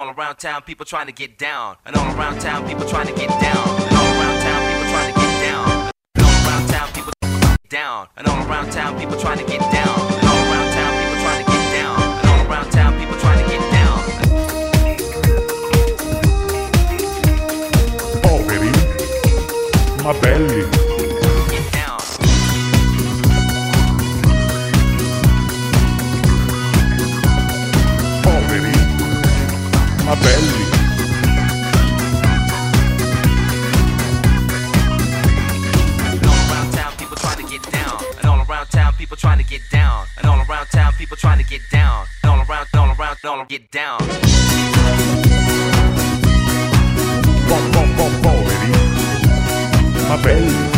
All around town, people trying to get down. And all around town, people trying to get down. And all around town, people trying to get down. And all around town, people down. And all around town, people trying to get down. And all around town, people trying to get down. And all around town, people trying to get down. Poveri, ma belli. Get down. Poveri, ma belli. People trying to get down, and all around town, people trying to get down, and all around, get down. Poveri, ma belli.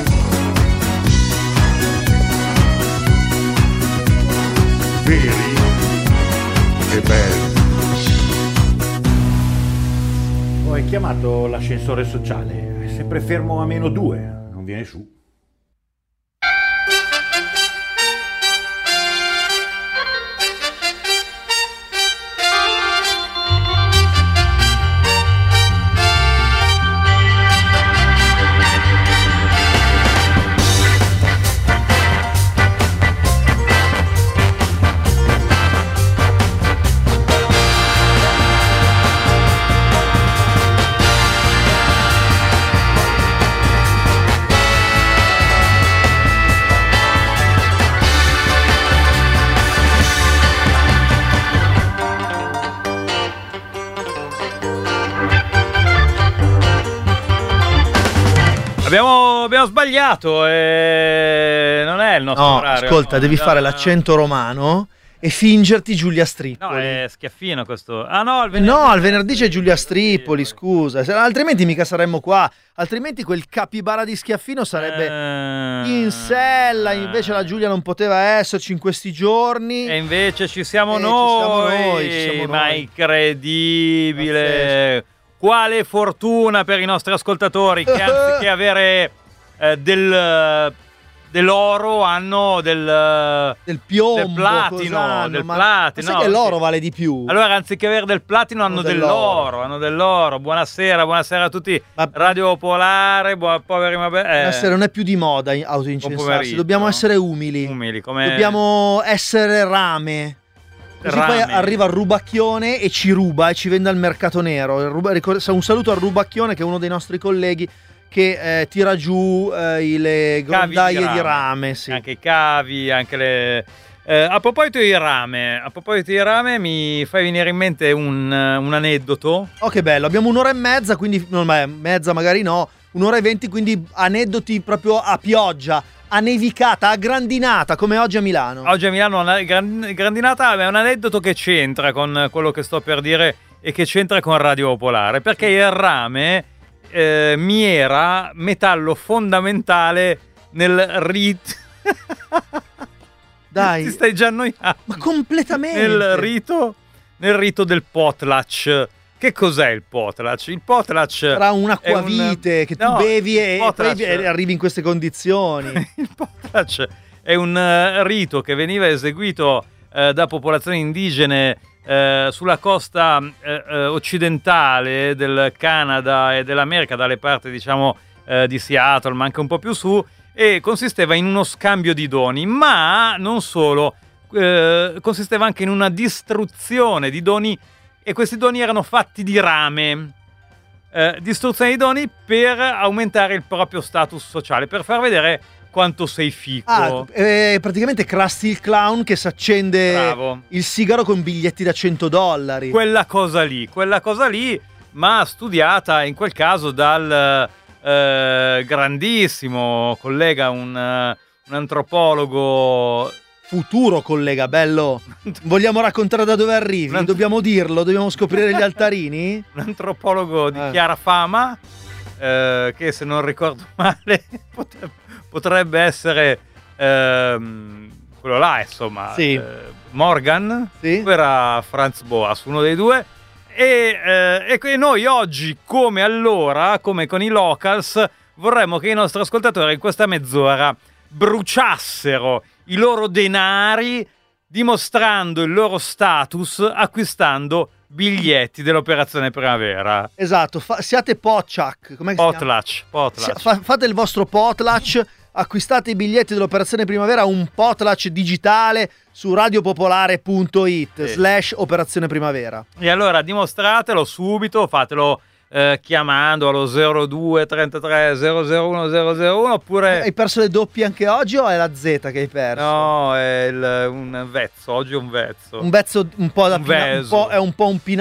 Veri e belli. Ho chiamato l'ascensore sociale, è sempre fermo a -2, non viene su. Abbiamo sbagliato, non è il nostro orario. Ascolta, devi fare l'accento romano e fingerti Giulia Strippoli. No, è Schiaffino questo. Ah no, il venerdì. No, il venerdì c'è Giulia Strippoli, scusa. Altrimenti mica saremmo qua. Altrimenti quel capibara di Schiaffino sarebbe in sella. Invece la Giulia non poteva esserci in questi giorni. E invece ci siamo noi. Ma incredibile. Pazzesco. Quale fortuna per i nostri ascoltatori che anziché avere dell'oro hanno del piombo, del platino, sai che l'oro vale di più. Allora anziché avere del platino hanno dell'oro. Buonasera a tutti. Radio Popolare, poveri buonasera, non è più di moda autoincensarsi, dobbiamo essere umili dobbiamo essere rame. Così poi arriva il rubacchione e ci ruba e ci vende al mercato nero. Un saluto al rubacchione, che è uno dei nostri colleghi che tira giù le grondaie di rame. Sì. Anche i cavi, anche le... a proposito di rame, mi fai venire in mente un aneddoto. Oh, che bello, abbiamo un'ora e mezza, quindi mezza magari no, un'ora e 20, quindi aneddoti proprio a pioggia. A nevicata, a grandinata, come oggi a Milano. Oggi a Milano una grandinata è un aneddoto che c'entra con quello che sto per dire e che c'entra con Radio Popolare, perché il rame mi era metallo fondamentale nel rito. Dai. Ti stai già annoiando. Ma completamente. Nel rito del potlatch. Che cos'è il potlatch? Il potlatch sarà un acquavite che tu bevi e poi arrivi in queste condizioni. Il potlatch è un rito che veniva eseguito da popolazioni indigene sulla costa occidentale del Canada e dell'America, dalle parti diciamo di Seattle, ma anche un po' più su, e consisteva in uno scambio di doni, ma non solo, consisteva anche in una distruzione di doni. E questi doni erano fatti di rame. Distruzione di doni per aumentare il proprio status sociale, per far vedere quanto sei fico. Praticamente Krusty il clown che si accende il sigaro con biglietti da $100. Quella cosa lì, ma studiata in quel caso dal grandissimo collega, un antropologo. Futuro collega, bello. Vogliamo raccontare da dove arrivi? Dobbiamo dirlo? Dobbiamo scoprire gli altarini? Un antropologo di chiara fama, che se non ricordo male potrebbe essere quello là, insomma. Sì. Morgan? Sì. O era Franz Boas, uno dei due. E noi oggi, come allora, come con i locals, vorremmo che i nostri ascoltatori in questa mezz'ora bruciassero i loro denari dimostrando il loro status acquistando biglietti dell'operazione primavera. Esatto, siate potluck. Com'è che potlatch. Fate il vostro potlatch, acquistate i biglietti dell'operazione primavera, un potlatch digitale su radiopopolare.it /operazione primavera. E allora dimostratelo subito, fatelo chiamando allo 02 33 001 001 oppure... Hai perso le doppie anche oggi o è la Z che hai perso? No, è un vezzo, oggi è un vezzo. Un vezzo un po' da è un po' un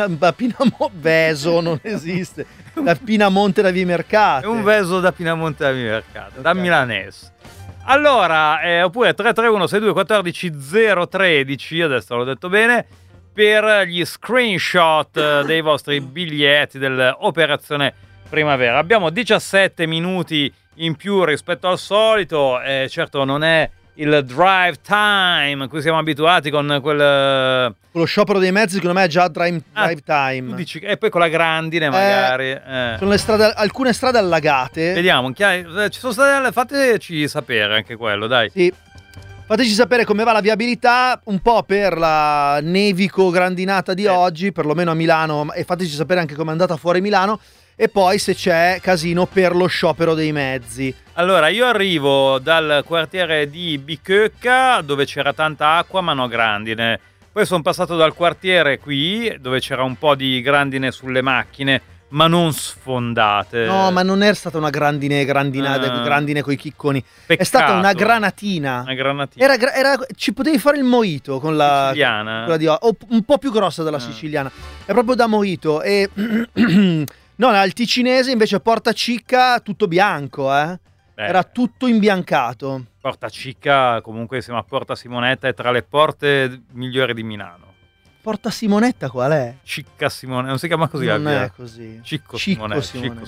Veso non esiste. Da Pinamonte da Vimercate. È un veso da Pinamonte da Vimercate, okay. Da milanese. Allora, oppure 331 62 14 013, adesso l'ho detto bene, per gli screenshot dei vostri biglietti dell'operazione primavera. Abbiamo 17 minuti in più rispetto al solito, certo non è il drive time a cui siamo abituati con quello sciopero dei mezzi, secondo me è già drive time. Tu dici, e poi con la grandine magari. Sono le strade, alcune strade allagate. Vediamo, ci sono state, fateci sapere anche quello, dai. Sì. Fateci sapere come va la viabilità, un po' per la nevico grandinata di oggi, perlomeno a Milano, e fateci sapere anche come è andata fuori Milano, e poi se c'è casino per lo sciopero dei mezzi. Allora, io arrivo dal quartiere di Bicocca, dove c'era tanta acqua ma no grandine. Poi sono passato dal quartiere qui, dove c'era un po' di grandine sulle macchine, ma non sfondate. No, ma non è stata una grandine coi chicconi. Peccato. È stata una granatina. Una granatina. Ci potevi fare il mojito con la siciliana. Quella un po' più grossa della siciliana. È proprio da mojito. E no, al ticinese invece Porta Cicca tutto bianco, Era tutto imbiancato. Porta Cicca, comunque insieme a Porta Simonetta, è tra le porte migliori di Milano. Porta Simonetta qual è? Cicca Simonetta, non si chiama così? Non è così. Cicco Simonetta.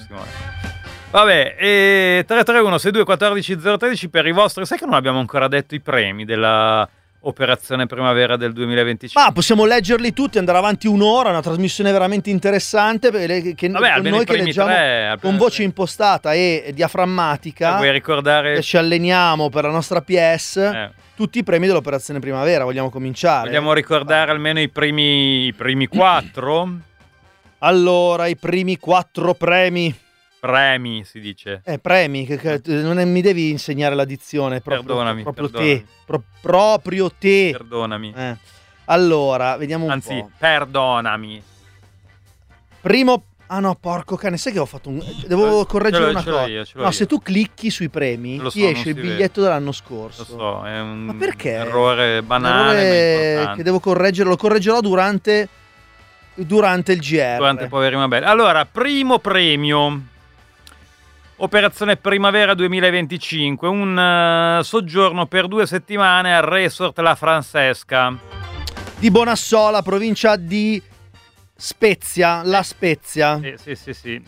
Vabbè, e 331 62 14 013 per i vostri. Sai che non abbiamo ancora detto i premi della operazione primavera del 2025? Ma possiamo leggerli tutti, andare avanti un'ora, una trasmissione veramente interessante che noi che leggiamo con voce impostata e diaframmatica. Vuoi ricordare che ci alleniamo per la nostra PS? Tutti i premi dell'operazione primavera, vogliamo cominciare? Vogliamo ricordare almeno i primi 4? Allora, i primi 4 premi. Premi si dice. Premi, non mi devi insegnare la dizione. Perdonami. Proprio te. Perdonami. Allora, vediamo un po'. Anzi, perdonami. Primo... Ah no, porco cane, sai che ho fatto devo correggere una cosa. No, se tu clicchi sui premi, ti esce il biglietto dell'anno scorso. Lo so, è un Ma perché? Errore banale, ma importante. Che devo correggere, lo correggerò durante il GR. Durante Poveri ma Belli. Allora, primo premio. Operazione Primavera 2025, un soggiorno per 2 settimane al Resort La Francesca di Bonassola, provincia di Spezia, La Spezia. Sì.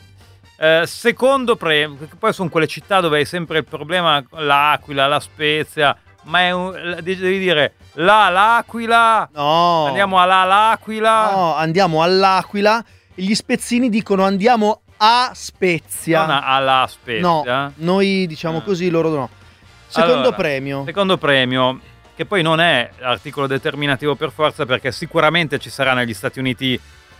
Secondo premio, poi sono quelle città dove hai sempre il problema, l'Aquila, La Spezia, ma devi dire l'Aquila. No. Andiamo all'Aquila. No, andiamo all'Aquila. E gli spezzini dicono andiamo a Spezia. Non alla Spezia. No, noi diciamo così, loro no. Secondo premio, che poi non è articolo determinativo per forza, perché sicuramente ci sarà negli Stati Uniti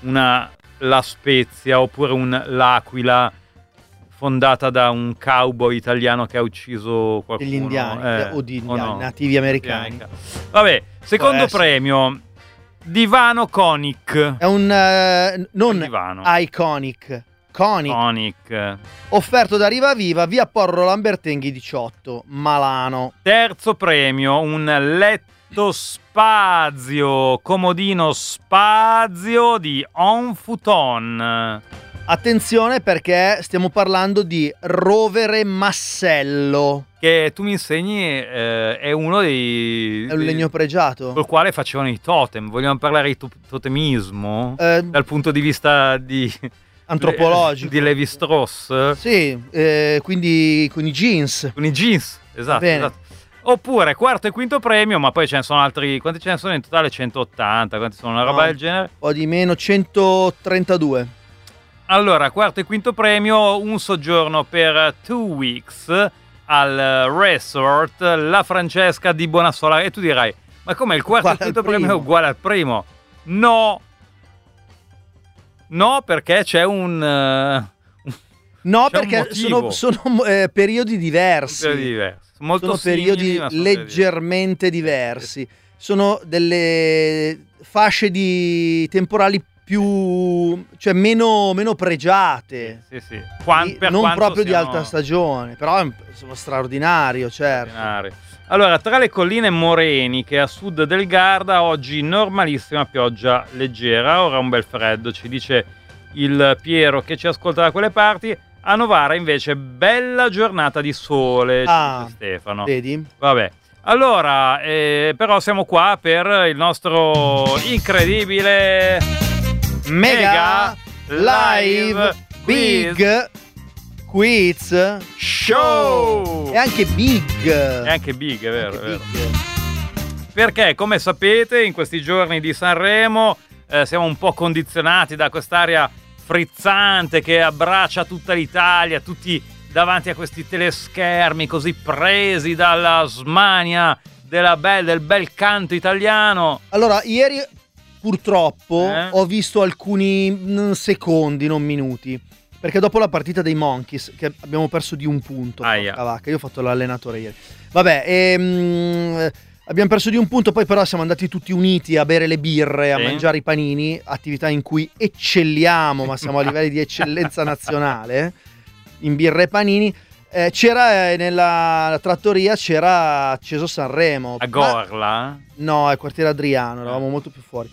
La Spezia oppure l'Aquila fondata da un cowboy italiano che ha ucciso qualcuno. Degli indiani o di indiani, nativi americani. Vabbè, secondo premio divano Conic. È un non divano. Iconic. Conic. Offerto da Riva Viva, via Porro Lambertenghi 18, Malano. Terzo premio, un letto spazio, comodino spazio di On Futon. Attenzione perché stiamo parlando di Rovere Massello. Che tu mi insegni è uno dei... È un legno pregiato. Col quale facevano i totem. Vogliamo parlare di totemismo? Dal punto di vista antropologico. Di Levi-Strauss? Sì, quindi con i jeans. Con i jeans, esatto. Oppure quarto e quinto premio, ma poi ce ne sono altri. Quanti ce ne sono in totale? 180, quanti sono? Una roba del genere? Un po' di meno, 132. Allora, quarto e quinto premio, un soggiorno per 2 weeks al Resort La Francesca di Bonassola. E tu dirai, ma come il quarto e quinto premio è uguale al primo? No! No, perché c'è un... no, perché sono periodi diversi. Molto sono periodi leggermente diversi. Sono delle fasce temporali più, cioè meno pregiate. Sì. Non proprio di alta stagione, però sono straordinario, certo. Allora, tra le colline moreniche a sud del Garda, oggi normalissima pioggia leggera, ora un bel freddo, ci dice il Piero che ci ascolta da quelle parti. A Novara invece bella giornata di sole, ci dice Stefano. Vedi? Vabbè. Allora, però siamo qua per il nostro incredibile Mega Live Big Quiz Show! È anche big, è vero, è vero. Perché, come sapete, in questi giorni di Sanremo siamo un po' condizionati da quest'aria frizzante che abbraccia tutta l'Italia, tutti davanti a questi teleschermi così presi dalla smania del bel canto italiano. Allora, ieri purtroppo ho visto alcuni secondi, non minuti, perché dopo la partita dei Monkeys, che abbiamo perso di 1 punto, io ho fatto l'allenatore ieri. Vabbè, abbiamo perso di 1 punto, poi però siamo andati tutti uniti a bere le birre, a mangiare i panini, attività in cui eccelliamo, ma siamo a livelli di eccellenza nazionale, in birre e panini. C'era nella trattoria, c'era acceso Sanremo. A Gorla? No, al quartiere Adriano, eravamo molto più fuori.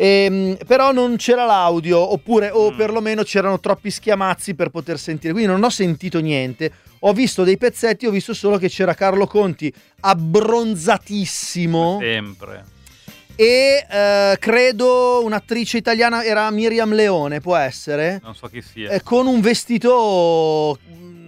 Però non c'era l'audio, o perlomeno c'erano troppi schiamazzi per poter sentire, quindi non ho sentito niente. Ho visto dei pezzetti, ho visto solo che c'era Carlo Conti abbronzatissimo sempre, e credo un'attrice italiana, era Miriam Leone, può essere, non so chi sia, con un vestito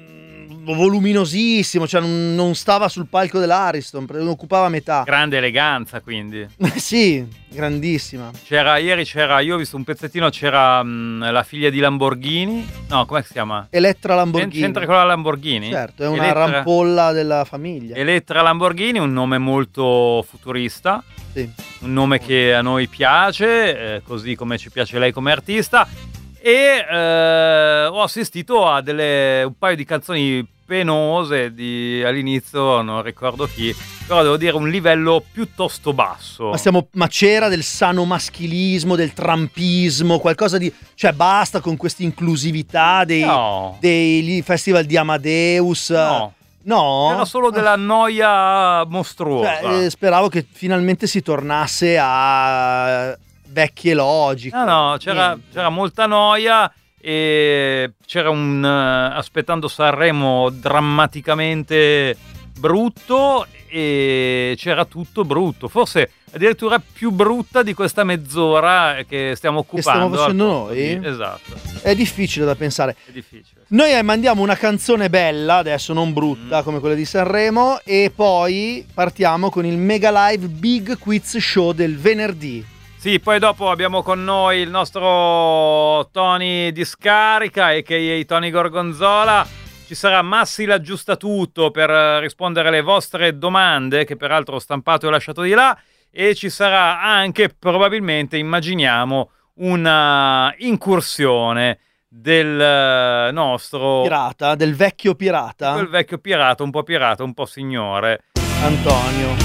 voluminosissimo, cioè non stava sul palco dell'Ariston, occupava metà. Grande eleganza, quindi. Sì, grandissima. Ieri io ho visto un pezzettino, c'era la figlia di Lamborghini, no, come si chiama? Elettra Lamborghini. C'entra con la Lamborghini? Certo, è una rampolla della famiglia. Elettra Lamborghini, un nome molto futurista, sì. Un nome che a noi piace, così come ci piace lei come artista. E ho assistito a un paio di canzoni penose all'inizio, non ricordo chi, però devo dire un livello piuttosto basso. Ma c'era del sano maschilismo, del trampismo, qualcosa di... cioè basta con questa inclusività dei festival di Amadeus. No? Era solo della noia mostruosa. Speravo che finalmente si tornasse a vecchie logiche. No, c'era molta noia e c'era un aspettando Sanremo drammaticamente brutto e c'era tutto brutto, forse addirittura più brutta di questa mezz'ora che stiamo occupando. Che stiamo facendo noi? Esatto. È difficile da pensare. È difficile. Noi mandiamo una canzone bella, adesso non brutta come quella di Sanremo, e poi partiamo con il Mega Live Big Quiz Show del venerdì. Sì, poi dopo abbiamo con noi il nostro Tony Discarica, a.k.a. Tony Gorgonzola. Ci sarà Massi l'aggiustatutto per rispondere alle vostre domande, che peraltro ho stampato e lasciato di là, e ci sarà anche, probabilmente, immaginiamo, una incursione del nostro... pirata, del vecchio pirata. Quel vecchio pirata, un po' signore. Antonio.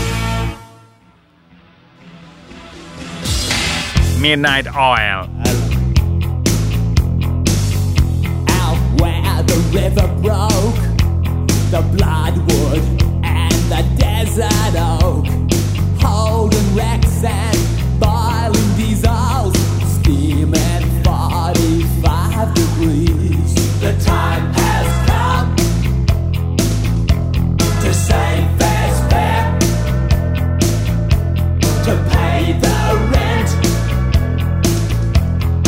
Midnight Oil. Out where the river broke, the bloodwood and the desert oak, holding wrecks and boiling diesels, steaming 45 degrees. The time has come to save fair's fair, to pay the rent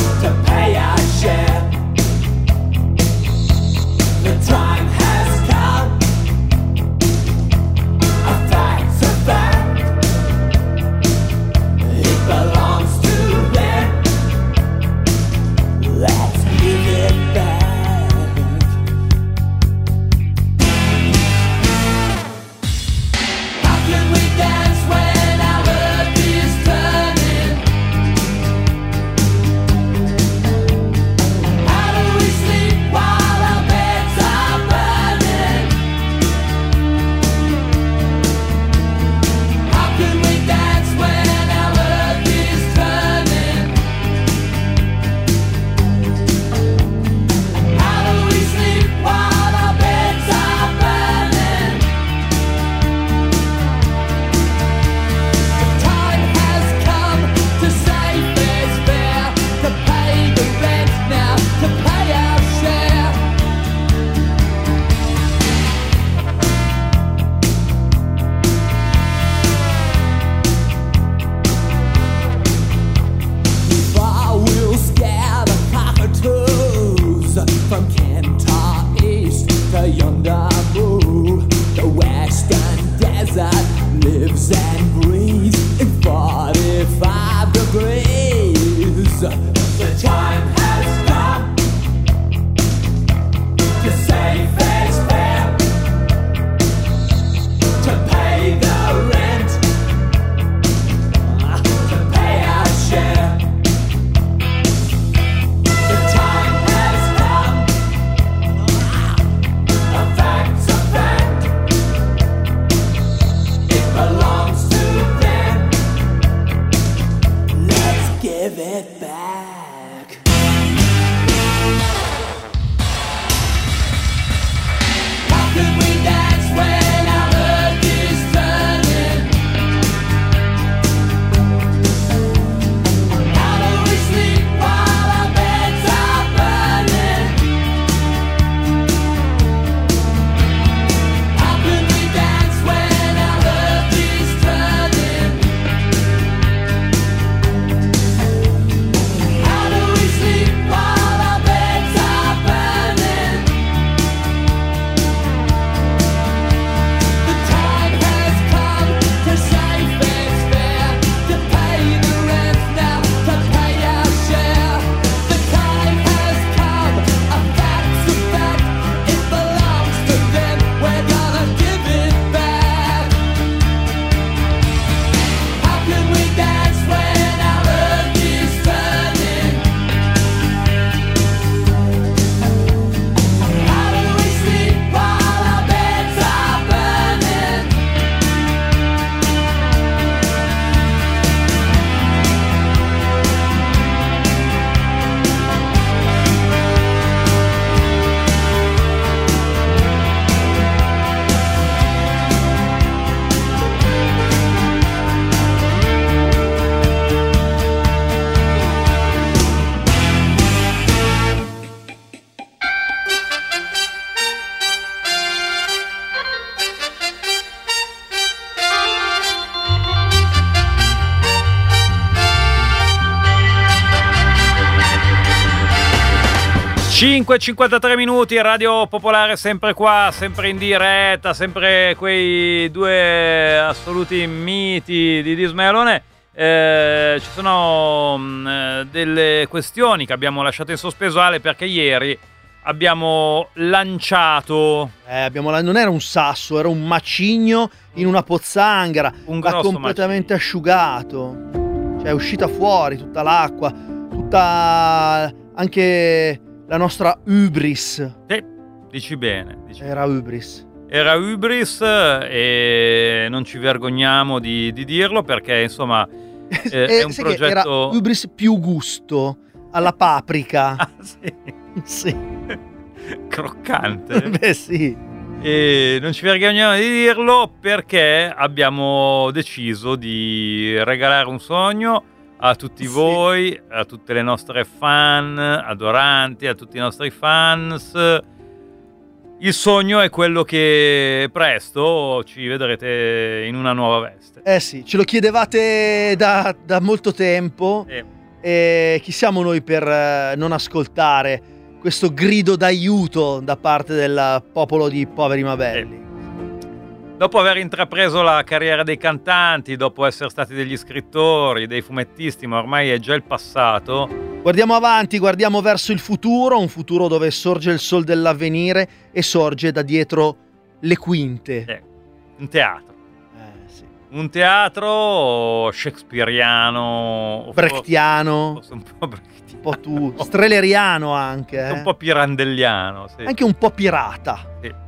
5:53 minuti, Radio Popolare sempre qua, sempre in diretta, sempre quei due assoluti miti di Dismealone. Ci sono delle questioni che abbiamo lasciato in sospeso, Ale, perché ieri abbiamo lanciato... non era un sasso, era un macigno in una pozzanghera, l'ha completamente asciugato, cioè è uscita fuori tutta l'acqua, tutta anche la nostra hubris. Dici bene. Era hubris. Era hubris e non ci vergogniamo di dirlo, perché insomma è un progetto... Era hubris più gusto alla paprika. Ah, sì. Sì. Croccante. Beh, sì. E non ci vergogniamo di dirlo, perché abbiamo deciso di regalare un sogno a tutti voi, a tutte le nostre fan adoranti, a tutti i nostri fans. Il sogno è quello che presto ci vedrete in una nuova veste. Sì, ce lo chiedevate da molto tempo. E chi siamo noi per non ascoltare questo grido d'aiuto da parte del popolo di poveri Mabelli? Dopo aver intrapreso la carriera dei cantanti, dopo essere stati degli scrittori, dei fumettisti, ma ormai è già il passato. Guardiamo avanti, guardiamo verso il futuro, un futuro dove sorge il sol dell'avvenire e sorge da dietro le quinte. Un teatro. Sì. Un teatro shakespeariano. Brechtiano. Forse un po' brechtiano. Un po' tu. Streleriano anche. Un po' pirandelliano. Sì. Anche un po' pirata. Sì.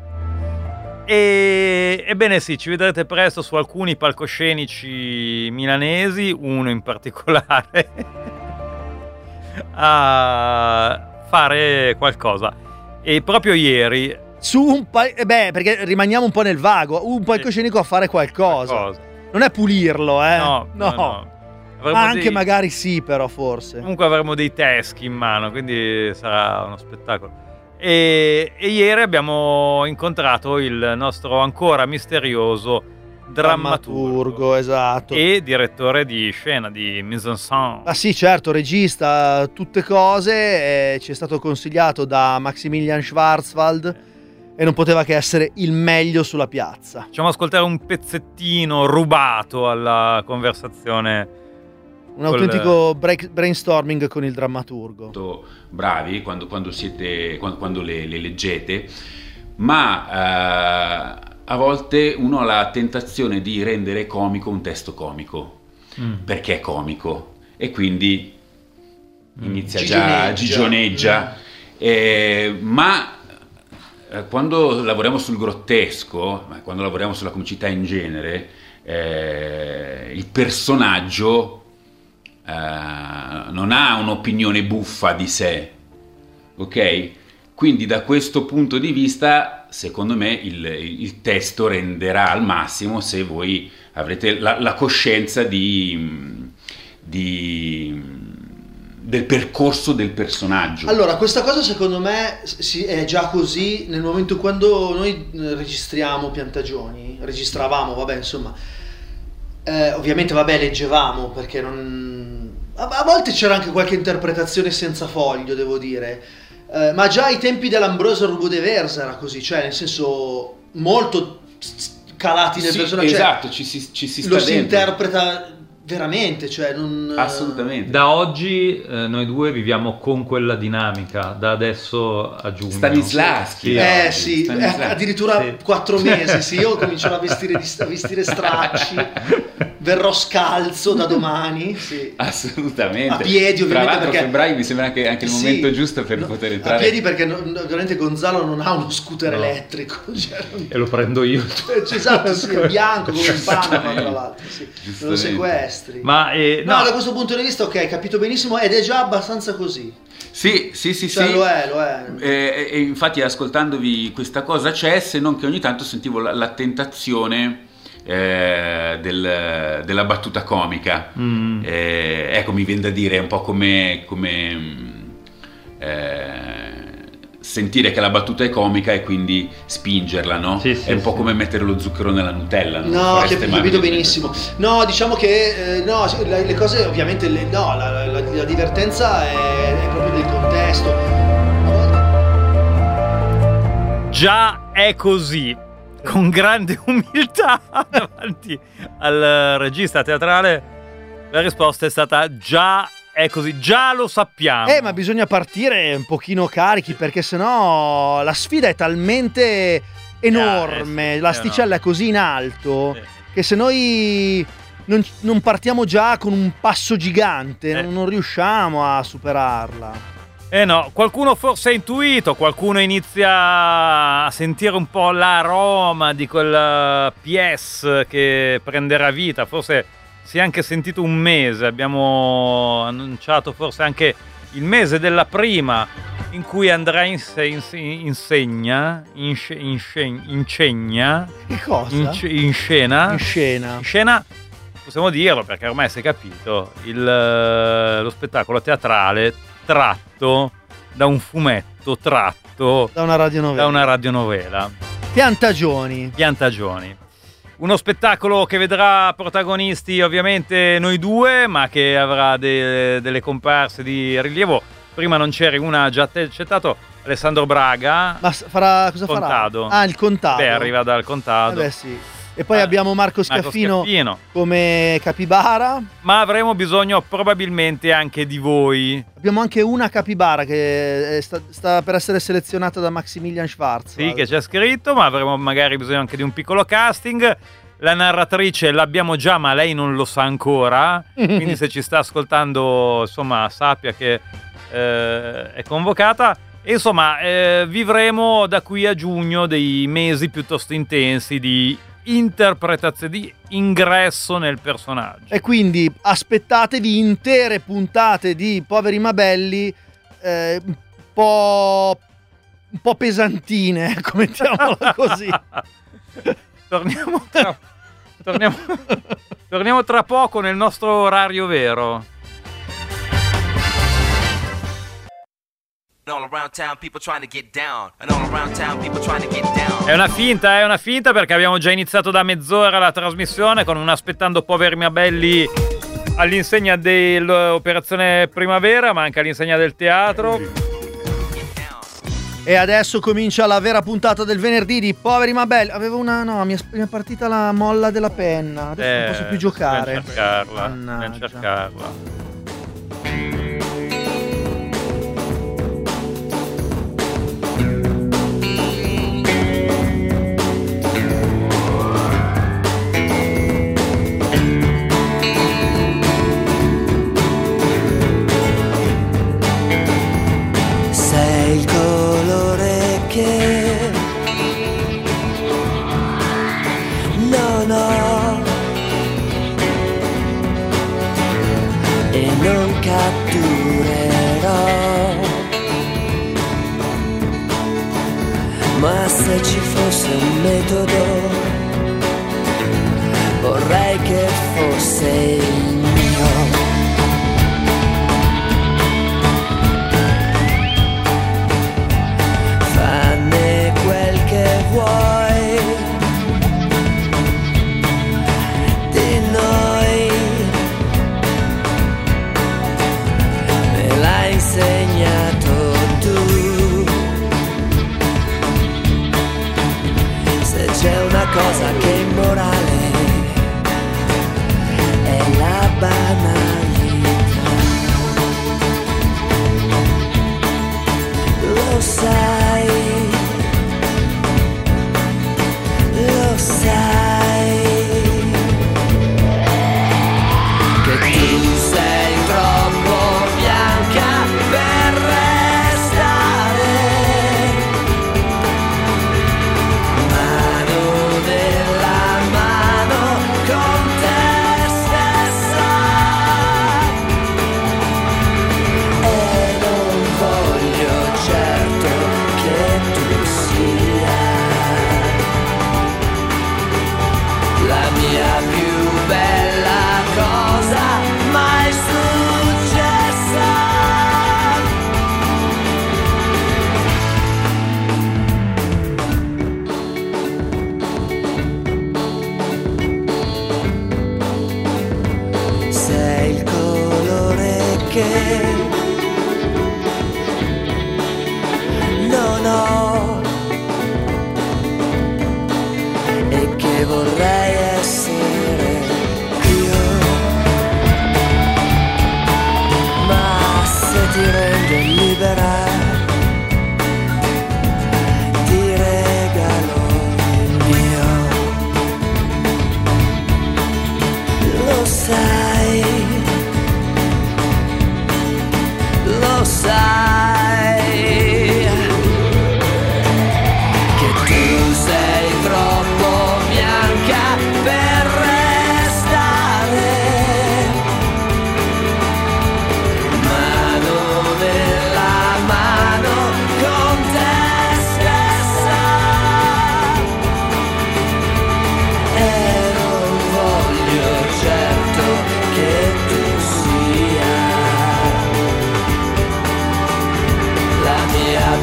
Ebbene sì, ci vedrete presto su alcuni palcoscenici milanesi, uno in particolare, a fare qualcosa. E proprio ieri... perché rimaniamo un po' nel vago, un palcoscenico a fare qualcosa. Non è pulirlo, No. Anche magari sì, però forse. Comunque avremo dei teschi in mano, quindi sarà uno spettacolo. E ieri abbiamo incontrato il nostro ancora misterioso drammaturgo, esatto, e direttore di scena, di mise en scène. Ah sì, certo, regista, tutte cose. Ci è stato consigliato da Maximilian Schwarzwald e non poteva che essere il meglio sulla piazza. Facciamo ascoltare un pezzettino rubato alla conversazione. Un autentico brainstorming con il drammaturgo. Bravi quando le leggete, ma a volte uno ha la tentazione di rendere comico un testo comico, perché è comico, e quindi inizia gigioneggia. Ma quando lavoriamo sul grottesco, quando lavoriamo sulla comicità in genere, il personaggio non ha un'opinione buffa di sé, ok? Quindi da questo punto di vista, secondo me, il testo renderà al massimo se voi avrete la coscienza del percorso del personaggio. Allora, questa cosa secondo me è già così nel momento quando noi registravamo, ovviamente leggevamo, perché a volte c'era anche qualche interpretazione senza foglio, devo dire, ma già ai tempi dell'Ambroise Roubaud de Versa era così, cioè nel senso molto calati nel personaggio. Esatto, ci si sta lo dentro. Si interpreta veramente, cioè non... Assolutamente. Da oggi noi due viviamo con quella dinamica, da adesso a giugno. Stanislavski. Addirittura 4 mesi, sì, io comincerò a vestire stracci, verrò scalzo da domani, sì. Assolutamente. A piedi, ovviamente. Tra l'altro perché... febbraio mi sembra anche il momento giusto per poter entrare. A piedi, perché ovviamente Gonzalo non ha uno scooter elettrico. Cioè, e lo prendo io. Esatto, sì, è bianco come il Panama, tra l'altro, sì. Me lo sequestri. Ma no, da questo punto di vista, ok, capito benissimo, ed è già abbastanza così. Sì. Lo è. E infatti, ascoltandovi questa cosa c'è, se non che ogni tanto sentivo la tentazione della battuta comica. Ecco, mi viene da dire, è un po' come sentire che la battuta è comica e quindi spingerla, no? È un po' come mettere lo zucchero nella Nutella, no? No, capito benissimo. No, diciamo che le cose ovviamente la divertenza è proprio del contesto. già è così, con grande umiltà davanti al regista teatrale, la risposta è stata già è così, già lo sappiamo. Ma bisogna partire un pochino carichi, perché sennò la sfida è talmente enorme, l'asticella è così in alto, che se noi non partiamo già con un passo gigante, non riusciamo a superarla. No, qualcuno forse ha intuito, qualcuno inizia a sentire un po' l'aroma di quel PS che prenderà vita, forse si è anche sentito un mese, abbiamo annunciato forse anche il mese della prima in cui andrà in scena. Che cosa? In scena, possiamo dirlo perché ormai si è capito, lo spettacolo teatrale tratto da un fumetto, tratto da una radionovela. Piantagioni. Uno spettacolo che vedrà protagonisti ovviamente noi due, ma che avrà delle comparse di rilievo. Prima non c'eri, una già accettato, Alessandro Braga. Ma cosa Contado. farà? Il Contado. Arriva dal Contado. Sì. E poi abbiamo Marco Scaffino come capibara. Ma avremo bisogno probabilmente anche di voi. Abbiamo anche una capibara che sta per essere selezionata da Maximilian Schwarz. Sì, che c'è scritto, ma avremo magari bisogno anche di un piccolo casting. La narratrice l'abbiamo già, ma lei non lo sa ancora. Quindi se ci sta ascoltando, insomma, sappia che è convocata. E insomma, vivremo da qui a giugno dei mesi piuttosto intensi di interpretazione, di ingresso nel personaggio. E quindi aspettatevi intere puntate di Poveri ma Belli, un po' pesantine, mettiamola così. Torniamo tra poco nel nostro orario vero. È una finta perché abbiamo già iniziato da mezz'ora la trasmissione con un Aspettando Poveri ma Belli all'insegna dell'Operazione Primavera, ma anche all'insegna del teatro. E adesso comincia la vera puntata del venerdì di Poveri ma Belli. Mi è partita la molla della penna, adesso non posso più giocare. Ben cercarla. Ma se ci fosse un metodo, vorrei che fosse il mio. Fanne quel che vuoi di noi, me l'hai insegnato tu. C'è una cosa che è immorale, è la banalità. Lo sai, che tu sei troppo bianca per restare. Mano della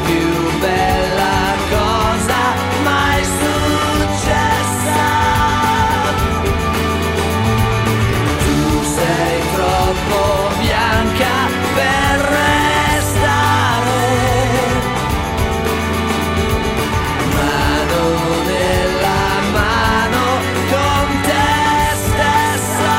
più bella cosa mai successa. Tu sei troppo bianca per restare, mano nella mano con te stessa,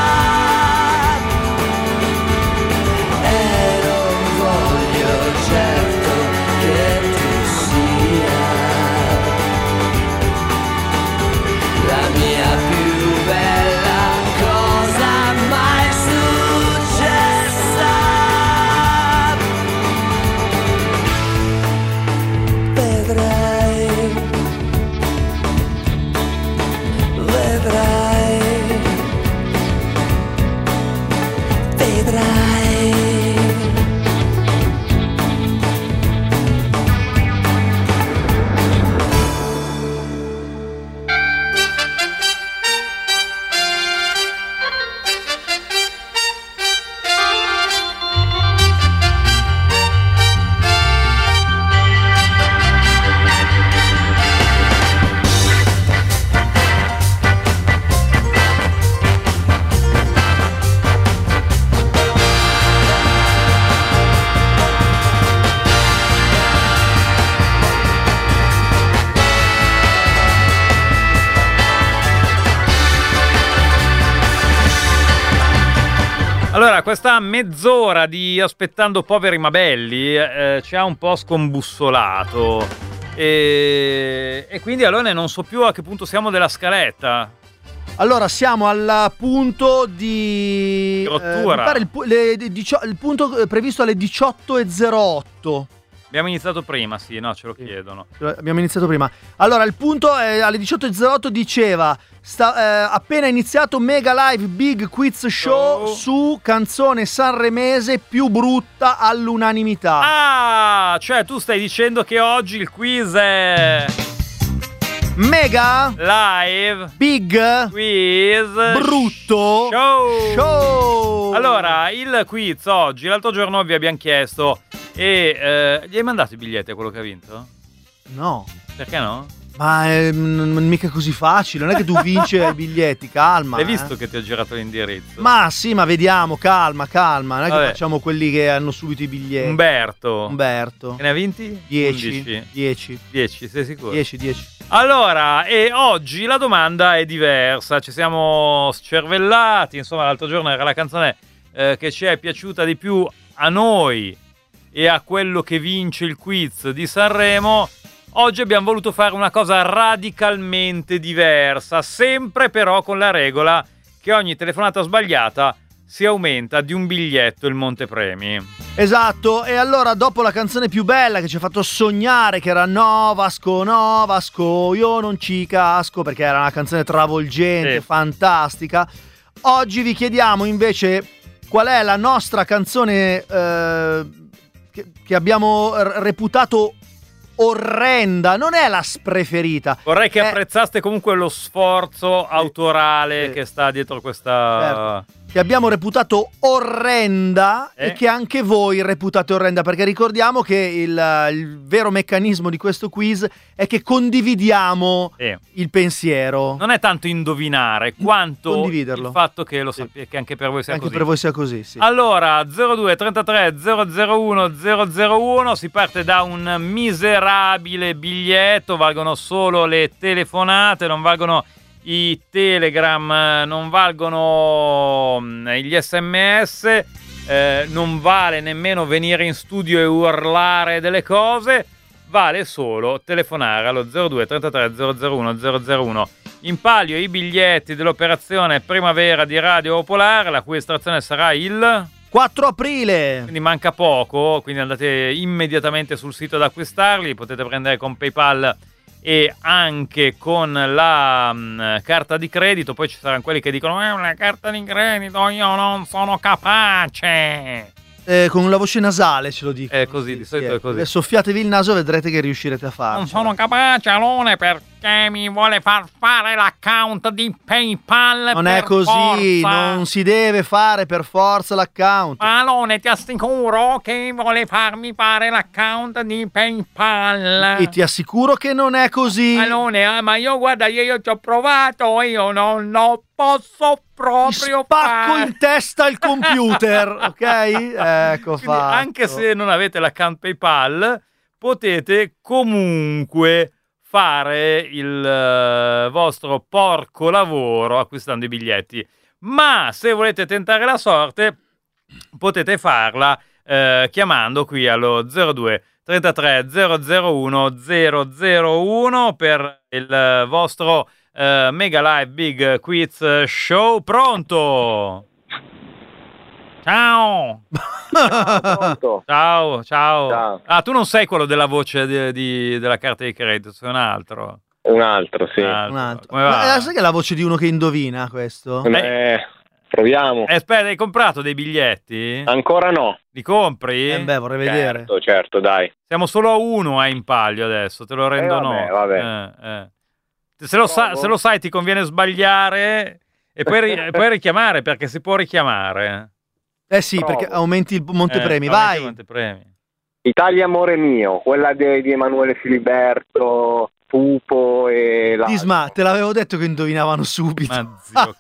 e non voglio certo che tu sia la mia più bella cosa mai successa. Vedrai, vedrai, vedrai. Allora, questa mezz'ora di Aspettando poveri ma belli ci ha un po' scombussolato e quindi allora non so più a che punto siamo della scaletta. Allora, siamo al punto di rottura. Mi pare il punto previsto alle 18:08. Abbiamo iniziato prima, sì, no, ce lo chiedono. Abbiamo iniziato prima. Allora, il punto è alle 18:08 diceva appena iniziato Mega Live Big Quiz Show su canzone sanremese più brutta all'unanimità. Ah, cioè tu stai dicendo che oggi il quiz è Mega Live Big Quiz Brutto Show. Allora, il quiz oggi, l'altro giorno vi abbiamo chiesto e gli hai mandato i biglietti a quello che ha vinto? No. Perché no? Ma mica così facile, non è che tu vinci i biglietti, calma. Hai visto che ti ho girato l'indirizzo? Ma sì, ma vediamo, calma, non è che facciamo quelli che hanno subito i biglietti. Umberto. Che ne ha vinti? 10. 10, sei sicuro? 10. Allora, e oggi la domanda è diversa, ci siamo scervellati, insomma l'altro giorno era la canzone che ci è piaciuta di più a noi e a quello che vince il quiz di Sanremo. Oggi abbiamo voluto fare una cosa radicalmente diversa, sempre però con la regola che ogni telefonata sbagliata si aumenta di un biglietto il montepremi. Esatto, e allora dopo la canzone più bella che ci ha fatto sognare, che era No Vasco, io non ci casco, perché era una canzone travolgente, fantastica, oggi vi chiediamo invece qual è la nostra canzone che abbiamo reputato orrenda, non è la preferita. Vorrei che apprezzaste comunque lo sforzo autorale che sta dietro questa... Certo. Che abbiamo reputato orrenda e che anche voi reputate orrenda, perché ricordiamo che il vero meccanismo di questo quiz è che condividiamo il pensiero. Non è tanto indovinare quanto condividerlo. Il fatto che lo che anche per voi sia anche così. Per voi sia così, sì. Allora, 02 33 001 001, si parte da un miserabile biglietto, valgono solo le telefonate, non valgono i telegram, non valgono gli sms, non vale nemmeno venire in studio e urlare delle cose, vale solo telefonare allo 02 33 001 001. In palio i biglietti dell'operazione Primavera di Radio Popolare, la cui estrazione sarà il 4 aprile. Quindi manca poco, quindi andate immediatamente sul sito ad acquistarli, potete prendere con PayPal e anche con la carta di credito. Poi ci saranno quelli che dicono è una carta di credito, io non sono capace, con la voce nasale ce lo dico. È così, di solito è così. Soffiatevi il naso e vedrete che riuscirete a farlo. Non sono capace, Alone, per che mi vuole far fare l'account di PayPal. Non è così, non si deve fare per forza l'account. Alone, ti assicuro che vuole farmi fare l'account di PayPal. E ti assicuro che non è così. Alone, ma io guarda, io ci ho provato, io non posso proprio spacco in testa il computer, ok? Ecco fatto. Anche se non avete l'account PayPal, potete comunque fare il vostro porco lavoro acquistando i biglietti. Ma se volete tentare la sorte, potete farla chiamando qui allo 02 33 001 001 per il vostro Mega Live Big Quiz Show. Pronto? Ciao. Ciao. Ah, tu non sei quello della voce della carta di credito, sei un altro. Un altro, sì. Un altro. Ma sai che è la voce di uno che indovina questo? Proviamo. Aspetta, hai comprato dei biglietti? Ancora no. Li compri? Vorrei vedere. Certo, dai. Siamo solo a uno in palio adesso, te lo rendo vabbè. Se lo sai ti conviene sbagliare e poi richiamare, perché si può richiamare. Sì, perché aumenti il montepremi, vai. Montepremi. Italia amore mio, quella di Emanuele Filiberto, Pupo e l'altro. Disma, te l'avevo detto che indovinavano subito. Ma zio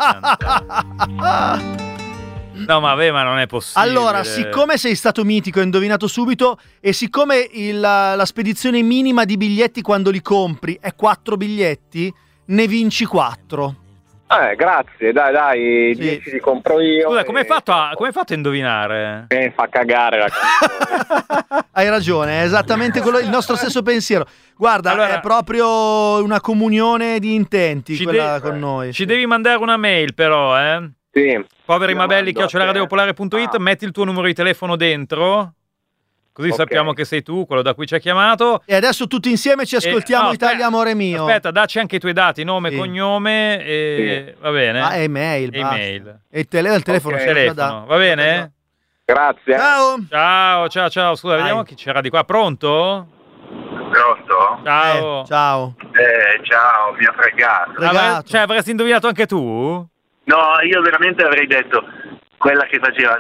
No, ma non è possibile. Allora, siccome sei stato mitico e indovinato subito, e siccome la spedizione minima di biglietti quando li compri è 4 biglietti, ne vinci 4. Grazie, dai, 10 li compro io. Scusa, come hai fatto a indovinare? Fa cagare la canzone. Hai ragione, è esattamente il nostro stesso pensiero. Guarda, allora, è proprio una comunione di intenti quella con noi. Ci devi mandare una mail però, Sì. poverimabelli@radiopolare.it, metti il tuo numero di telefono dentro, così sappiamo che sei tu, quello da cui ci hai chiamato. E adesso tutti insieme ci ascoltiamo Italia amore mio. Aspetta, dacci anche i tuoi dati, nome, cognome e va bene. Email. E il telefono. Va bene? Grazie. Ciao. Scusa, vediamo chi c'era di qua. Pronto? Ciao. Ciao, mi ha fregato. Avresti indovinato anche tu? No, io veramente avrei detto quella che faceva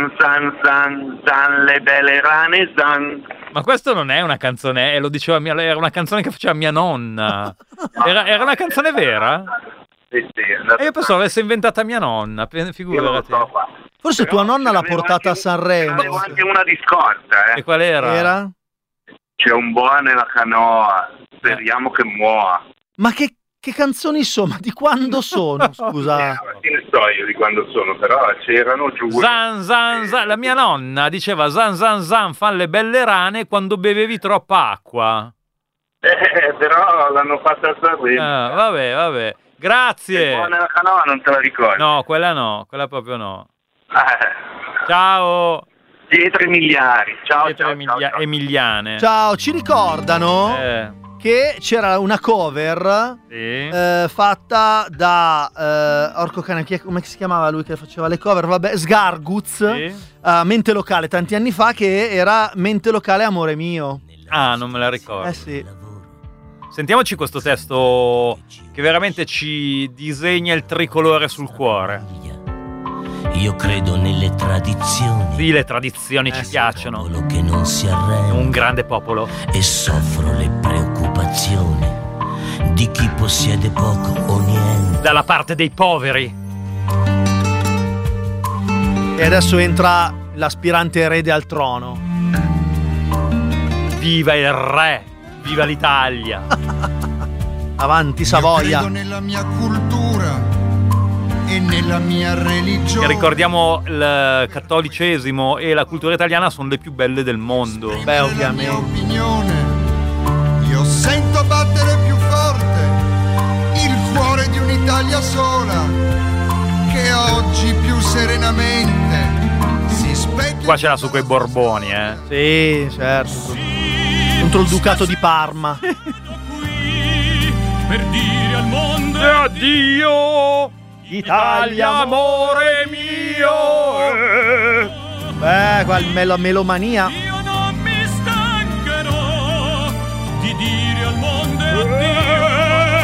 zan le belle rane zan. Ma questo non è una canzone, lo diceva era una canzone che faceva mia nonna. Era una canzone vera? Sì. E io pensavo l'avesse inventata mia nonna, figurati. Forse tua nonna l'ha portata a Sanremo. Avevo anche una di scorta, E qual era? C'è un boa nella canoa, speriamo che muoia. Ma che canzoni sono? Ma di quando sono? Scusa. Ne so io di quando sono, però c'erano giù. Zan. La mia nonna diceva zan, fan le belle rane quando bevevi troppa acqua. Però l'hanno fatta a Sanremo. Vabbè. Grazie. Il boa nella canoa non te la ricordi? No, quella proprio no. Ciao. Dietro i miliari. Ciao. Emiliane. Ciao, ci ricordano che c'era una cover fatta da Orco Cane, come si chiamava lui che faceva le cover? Vabbè, Sgarguz, Mente Locale, tanti anni fa, che era Mente Locale amore mio. Non me la ricordo. Sì. Sentiamoci questo testo che veramente ci disegna il tricolore sul cuore. Io credo nelle tradizioni. Sì, le tradizioni ci piacciono. Che non si arrende. Un grande popolo. E soffro le preoccupazioni di chi possiede poco o niente. Dalla parte dei poveri. E adesso entra l'aspirante erede al trono. Viva il re! Viva l'Italia! Avanti Savoia! Io credo nella mia cultura e nella mia religione. Che ricordiamo, il cattolicesimo e la cultura italiana sono le più belle del mondo. Beh, ovviamente. La mia opinione, io sento battere più forte il cuore di un'Italia sola, che oggi più serenamente si specchia. Qua c'era su quei Borboni, Sì, certo. Contro il Ducato di Parma. Per dire al mondo addio, Italia amore mio. Qua il melomania. Io non mi stancherò di dire al mondo addio.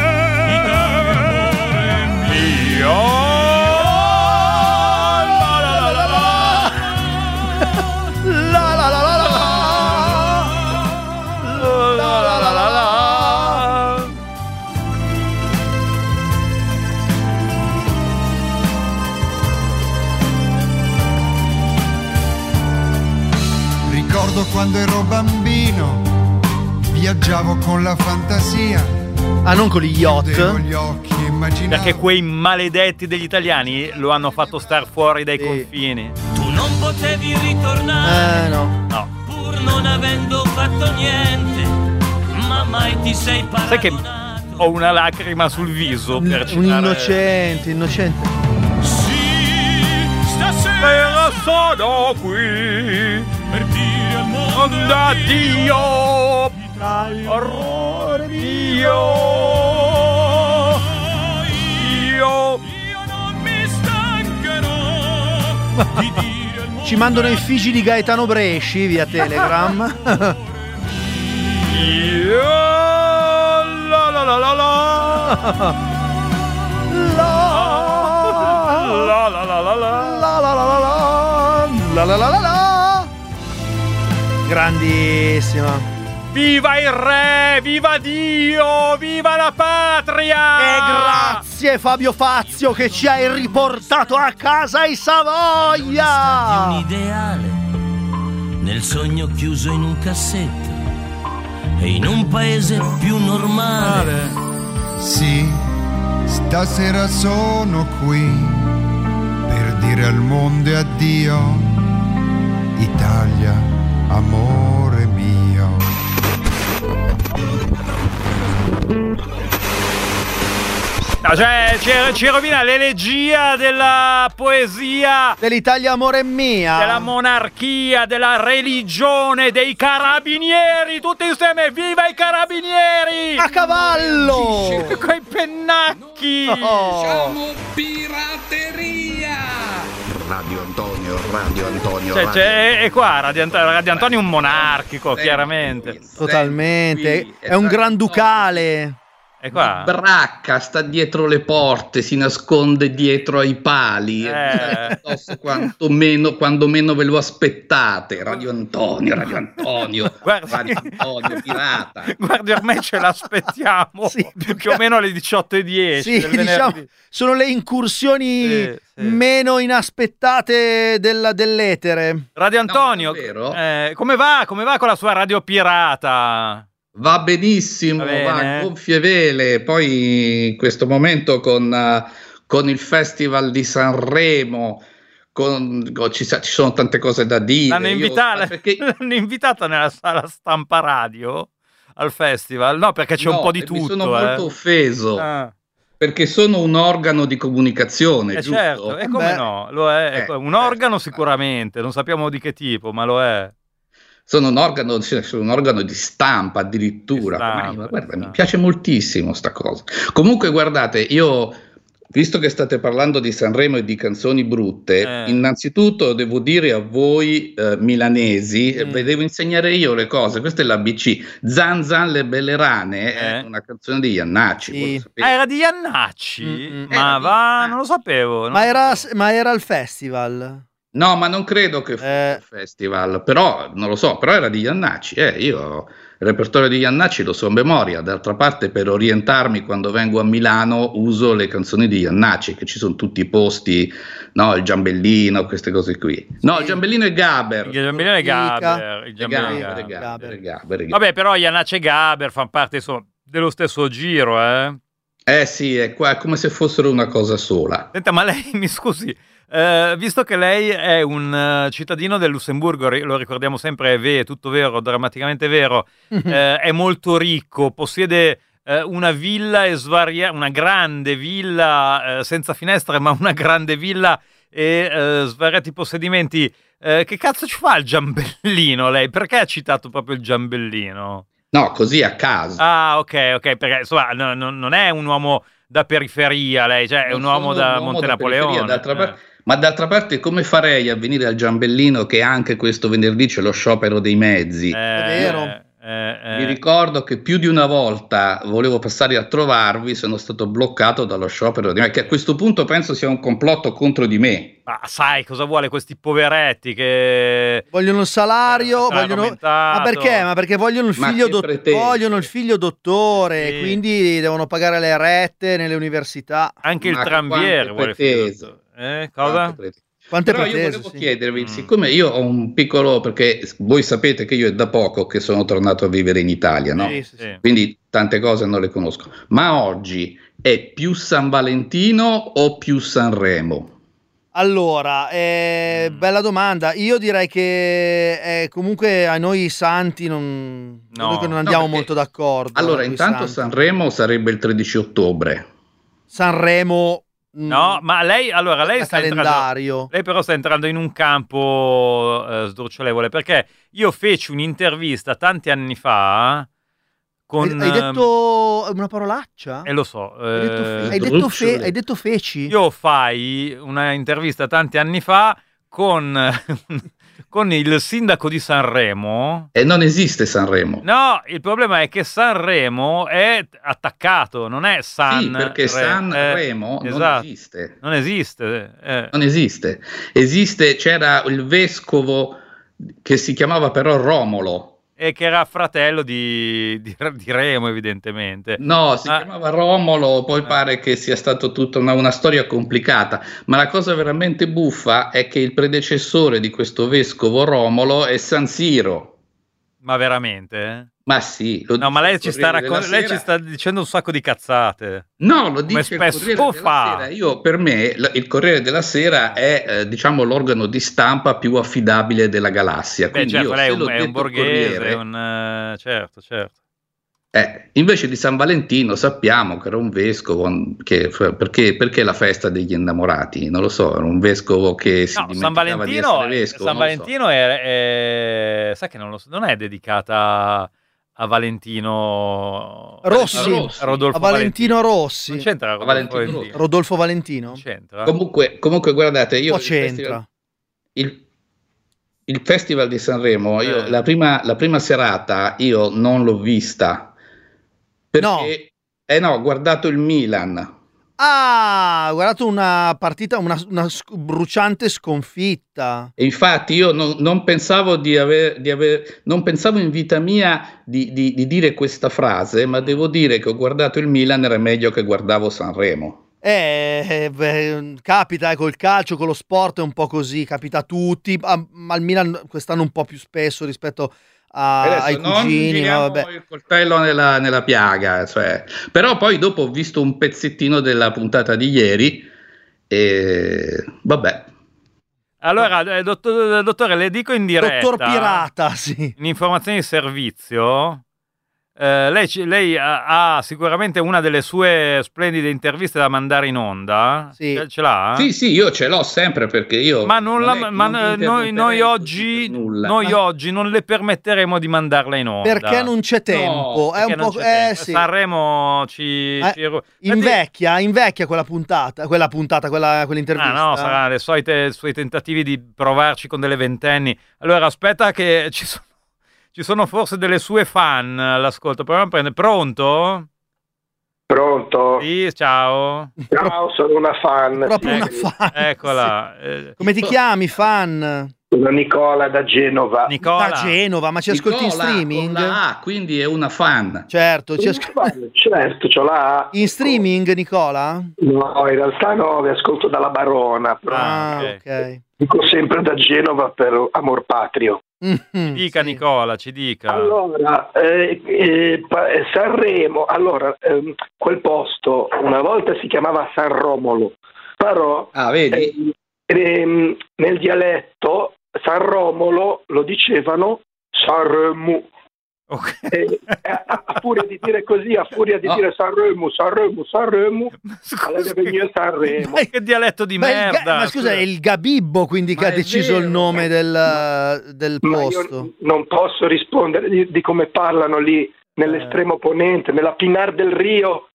quando ero bambino viaggiavo con la fantasia. Ah, non con gli yacht? Gli occhi e immaginavo. Perché quei maledetti degli italiani lo hanno fatto star fuori dai confini. Tu non potevi ritornare, no. pur non avendo fatto niente, ma mai ti sei paragonato. Sai che ho una lacrima sul viso per citare... Un innocente. Sì, stasera sono qui per dire al mondo addio, orrore Dio, io non mi stancherò di dire al mondo. Ci mandano i figli di Gaetano Bresci via Telegram. io la la la la la la la la la la la. Grandissima. Viva il re, viva Dio, viva la patria! E grazie Fabio Fazio che ci hai riportato a casa in Savoia! Un ideale nel sogno chiuso in un cassetto e in un paese più normale. Sì, stasera sono qui per dire al mondo addio. Italia, amore mio. No, cioè ci rovina l'elegia della poesia, dell'Italia amore mia, della monarchia, della religione, dei carabinieri, tutti insieme, viva i carabinieri! A cavallo! Coi pennacchi! Diciamo pirateria! Radio Antonio. Cioè, è qua Radio Antonio è un monarchico, chiaramente. Totalmente, è un granducale. E qua. Bracca, sta dietro le porte, si nasconde dietro ai pali. Quando meno ve lo aspettate. Radio Antonio. Guarda, Radio Antonio, pirata. Guardi, ormai ce l'aspettiamo più o meno alle 18:10. Sì, diciamo, sono le incursioni meno inaspettate dell'etere. Radio Antonio, come va con la sua radio pirata? Va benissimo, va gonfie vele. Poi in questo momento con il Festival di Sanremo ci sono tante cose da dire. L'hanno invitata nella sala stampa radio al festival? No, perché c'è un po' di tutto. Mi sono molto offeso. Perché sono un organo di comunicazione, giusto? Certo, e come no? Lo è un organo sicuramente, non sappiamo di che tipo, ma lo è. Sono un organo di stampa addirittura. Guarda, mi piace moltissimo sta cosa. Comunque guardate, io, visto che state parlando di Sanremo e di canzoni brutte, innanzitutto devo dire a voi milanesi, ve devo insegnare io le cose. Questa è l'ABC. Zan Zan le belle rane è una canzone di Jannacci. Era di Jannacci? Non lo sapevo. Ma era al festival? No, ma non credo che fosse un festival, però non lo so, però era di Jannacci. Io il repertorio di Jannacci lo so a memoria. D'altra parte, per orientarmi quando vengo a Milano uso le canzoni di Jannacci, che ci sono tutti i posti, no, il Giambellino, queste cose qui. No, il Giambellino è Gaber. Il Giambellino è Gaber. Gaber. Vabbè, però Jannacci e Gaber fanno parte dello stesso giro, sì, è come se fossero una cosa sola. Senta, ma lei, mi scusi, visto che lei è un cittadino del Lussemburgo, lo ricordiamo sempre, è tutto vero, drammaticamente vero, è molto ricco, possiede una villa una grande villa senza finestre, ma una grande villa e svariati possedimenti. Che cazzo ci fa il Giambellino lei? Perché ha citato proprio il Giambellino? No, così a caso. Ah, ok, perché insomma non è un uomo da periferia lei, cioè è un uomo da Monte Napoleone. Ma d'altra parte come farei a venire al Giambellino che anche questo venerdì c'è lo sciopero dei mezzi? È vero. Vi ricordo che più di una volta volevo passare a trovarvi, sono stato bloccato dallo sciopero di mezzi, che a questo punto penso sia un complotto contro di me. Ma sai cosa vuole questi poveretti che vogliono il salario, ma perché? Ma perché vogliono il figlio dottore, quindi devono pagare le rette nelle università. Anche il tramviere vuole il figlio dottore. Cosa? Però io volevo chiedervi, siccome io ho un piccolo, perché voi sapete che io è da poco che sono tornato a vivere in Italia, no? Sì. Quindi tante cose non le conosco. Ma oggi è più San Valentino o più Sanremo? Allora, bella domanda. Io direi che comunque a noi santi non andiamo molto d'accordo. Allora, intanto santi. Sanremo sarebbe il 13 ottobre. Sanremo... No, ma lei sta calendario. Lei però sta entrando in un campo sdrucciolevole, perché io feci un'intervista tanti anni fa con... Hai detto una parolaccia? Lo so. Hai detto feci? Io fai una intervista tanti anni fa con il sindaco di Sanremo. E non esiste Sanremo. No, il problema è che Sanremo è attaccato, non è Sì, perché Sanremo non esiste. Non esiste. Non esiste. C'era il vescovo che si chiamava però Romolo. E che era fratello di Remo, evidentemente. No, si chiamava Romolo, poi pare che sia stato tutta una storia complicata, ma la cosa veramente buffa è che il predecessore di questo vescovo Romolo è San Siro. Ma veramente? Ma sì. Ma lei ci sta dicendo un sacco di cazzate. No, lo dice il Corriere della Sera. Per me il Corriere della Sera è diciamo l'organo di stampa più affidabile della galassia. Beh, certo, lei è un borghese, Corriere, certo. Invece di San Valentino sappiamo che era un vescovo perché la festa degli innamorati, non lo so, era un vescovo che si dimenticava di essere vescovo. San Valentino è sai che non è dedicata a Valentino Rossi, Rodolfo a Valentino Rossi. Non c'entra Rodolfo Valentino? Non c'entra. Comunque guardate, io c'entra. Il Festival di Sanremo, io la prima serata io non l'ho vista. Perché ho guardato il Milan. Ah, ho guardato una partita, una bruciante sconfitta. E infatti io non pensavo non pensavo in vita mia di dire questa frase, ma devo dire che ho guardato il Milan, era meglio che guardavo Sanremo. Capita col calcio, con lo sport è un po' così, capita a tutti, al Milan quest'anno un po' più spesso rispetto ai cugini. Non il coltello nella piaga, però poi dopo ho visto un pezzettino della puntata di ieri e vabbè. Allora, dottore, le dico in diretta. Dottor Pirata, sì. In informazioni di servizio. Lei ha sicuramente una delle sue splendide interviste da mandare in onda. Sì. Ce l'ha? Sì, io ce l'ho sempre perché io. Ma noi oggi non le permetteremo di mandarla in onda. Perché non c'è tempo. No, è un po'. Sì. Sanremo invecchia quell'intervista. No, sarà i suoi tentativi di provarci con delle ventenni. Allora aspetta che ci sono forse delle sue fan all'ascolto. Proviamo a prendere. Pronto? Pronto? Sì, ciao. Ciao, sono una fan. Proprio una fan. Eccola. Come ti chiami, fan? Sono Nicola da Genova. Da Genova, ma ci ascolti in streaming? Con la A, quindi è una fan. Certo, certo, c'ho la A. In streaming, Nicola? No, in realtà no, vi ascolto dalla Barona. Ok. Dico sempre da Genova per amor patrio. Ci dica, sì. Nicola, ci dica. Allora, Sanremo, quel posto una volta si chiamava San Romolo, però vedi? Nel dialetto San Romolo lo dicevano Sanremo. Okay. A furia di dire così, a furia di dire Sanremo, allora veniva Sanremo. Ma che dialetto di merda! Ma scusa, è il Gabibbo quindi che ha deciso il nome del posto. Io non posso rispondere di come parlano lì nell'estremo ponente, nella Pinar del Rio,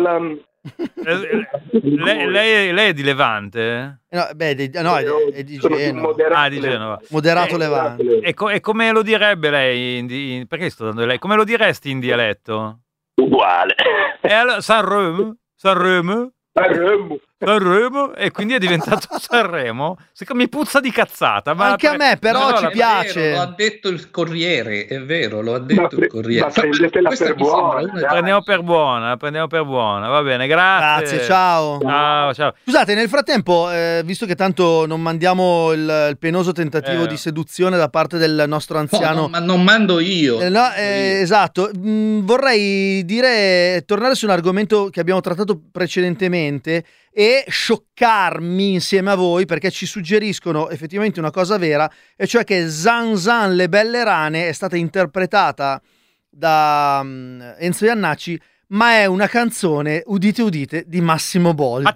lei è di Levante? No, è di Genova. Di Genova. Moderato Levante. E come lo direbbe lei? Perché sto dando lei? Come lo diresti in dialetto? Uguale. E allora, Sanremo? Sanremo, e quindi è diventato Sanremo. Mi puzza di cazzata. Ma anche a me, però ci piace. Vero, lo ha detto il Corriere, è vero, lo ha detto il Corriere. Ma prendetela per buona. Prendiamo per buona, va bene, grazie. Ciao. Ciao. Scusate, nel frattempo, visto che tanto non mandiamo il penoso tentativo di seduzione da parte del nostro anziano, ma non mando io. Esatto, vorrei tornare su un argomento che abbiamo trattato precedentemente e scioccarmi insieme a voi, perché ci suggeriscono effettivamente una cosa vera, e cioè che Zan Zan le belle rane è stata interpretata da Enzo Jannacci, ma è una canzone, udite, di Massimo Boldi.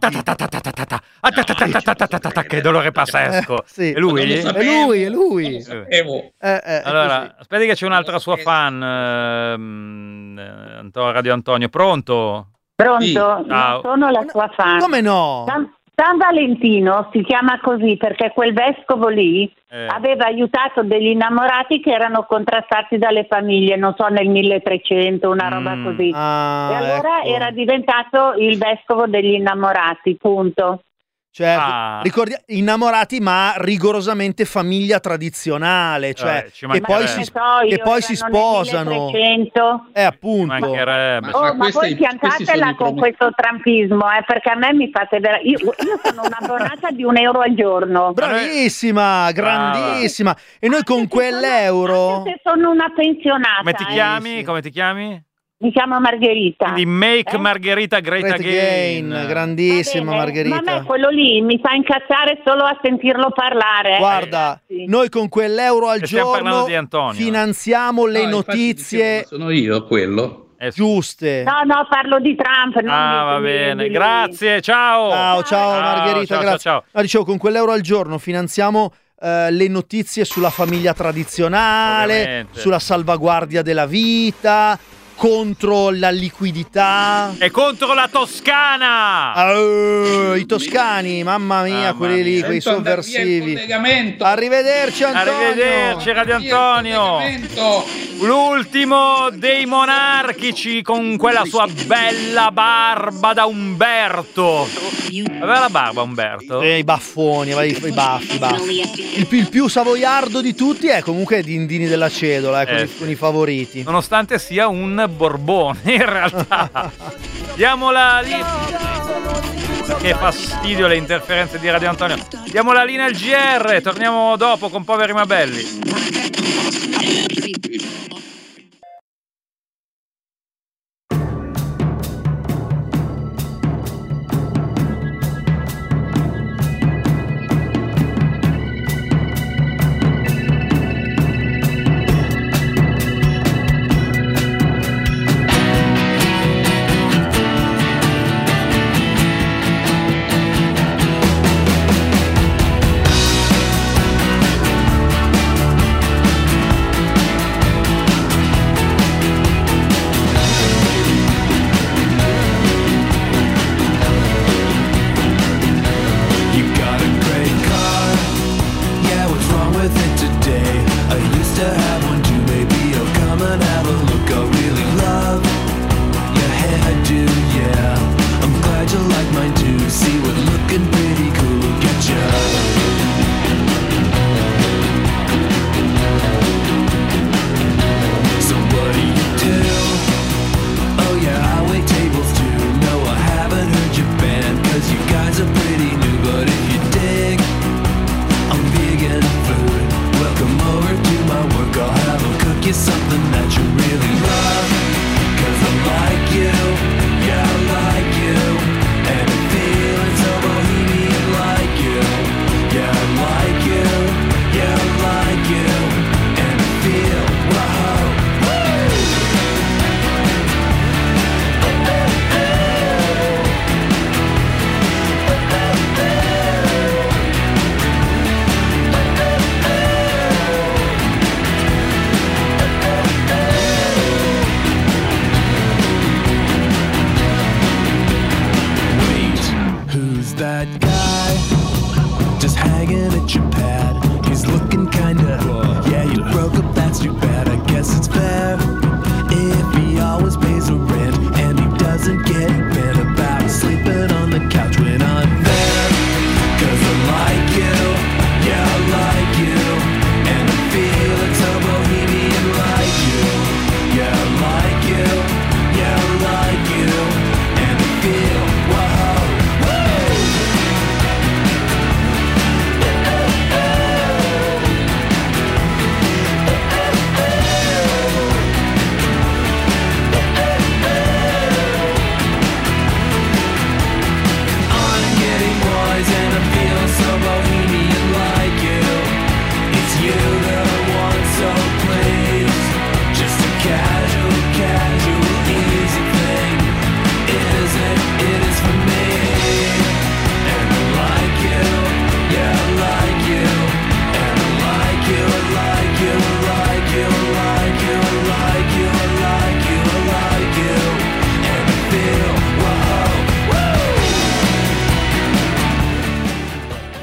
Che dolore pazzesco. Sì. È lui? È lui. Allora, aspetti che c'è un'altra sua fan, Radio Antonio. Pronto? Pronto? Sì. Non sono la sua fan. Come no? San Valentino si chiama così perché quel vescovo lì aveva aiutato degli innamorati che erano contrastati dalle famiglie, non so, nel 1300, una roba così. E allora era diventato il vescovo degli innamorati, punto. Certo, ricordi, innamorati ma rigorosamente famiglia tradizionale, cioè che poi si sposano. Appunto. Ma voi piantatela con questo trampismo, perché a me mi fate io sono un'abbonata di €1 al giorno. Bravissima, grandissima. E noi con quell'euro. Anche se sono una pensionata. Come ti chiami? Come ti chiami? Mi chiamo Margherita. Quindi make Margherita great again. Grandissima Margherita. Ma a me quello lì mi fa incazzare solo a sentirlo parlare. Guarda, noi con quell'euro al giorno finanziamo le notizie. Sono io quello. Giuste. No, parlo di Trump. Va bene, grazie, ciao Margherita, grazie. Ciao. No, dicevo, con quell'euro al giorno finanziamo le notizie sulla famiglia tradizionale, ovviamente, sulla salvaguardia della vita, contro la liquidità e contro la Toscana. I toscani, mamma mia, quelli lì, quei sovversivi. Arrivederci Antonio. Arrivederci Radio Antonio. L'ultimo dei monarchici con quella sua bella barba da Umberto. Aveva la barba Umberto? I baffoni, i baffi. Il più savoiardo di tutti è comunque Dindini della Cedola, con i favoriti. Nonostante sia un Borbone in realtà. Diamola lì. Che fastidio le interferenze di Radio Antonio. Diamo la linea al GR, torniamo dopo con Poveri ma Belli.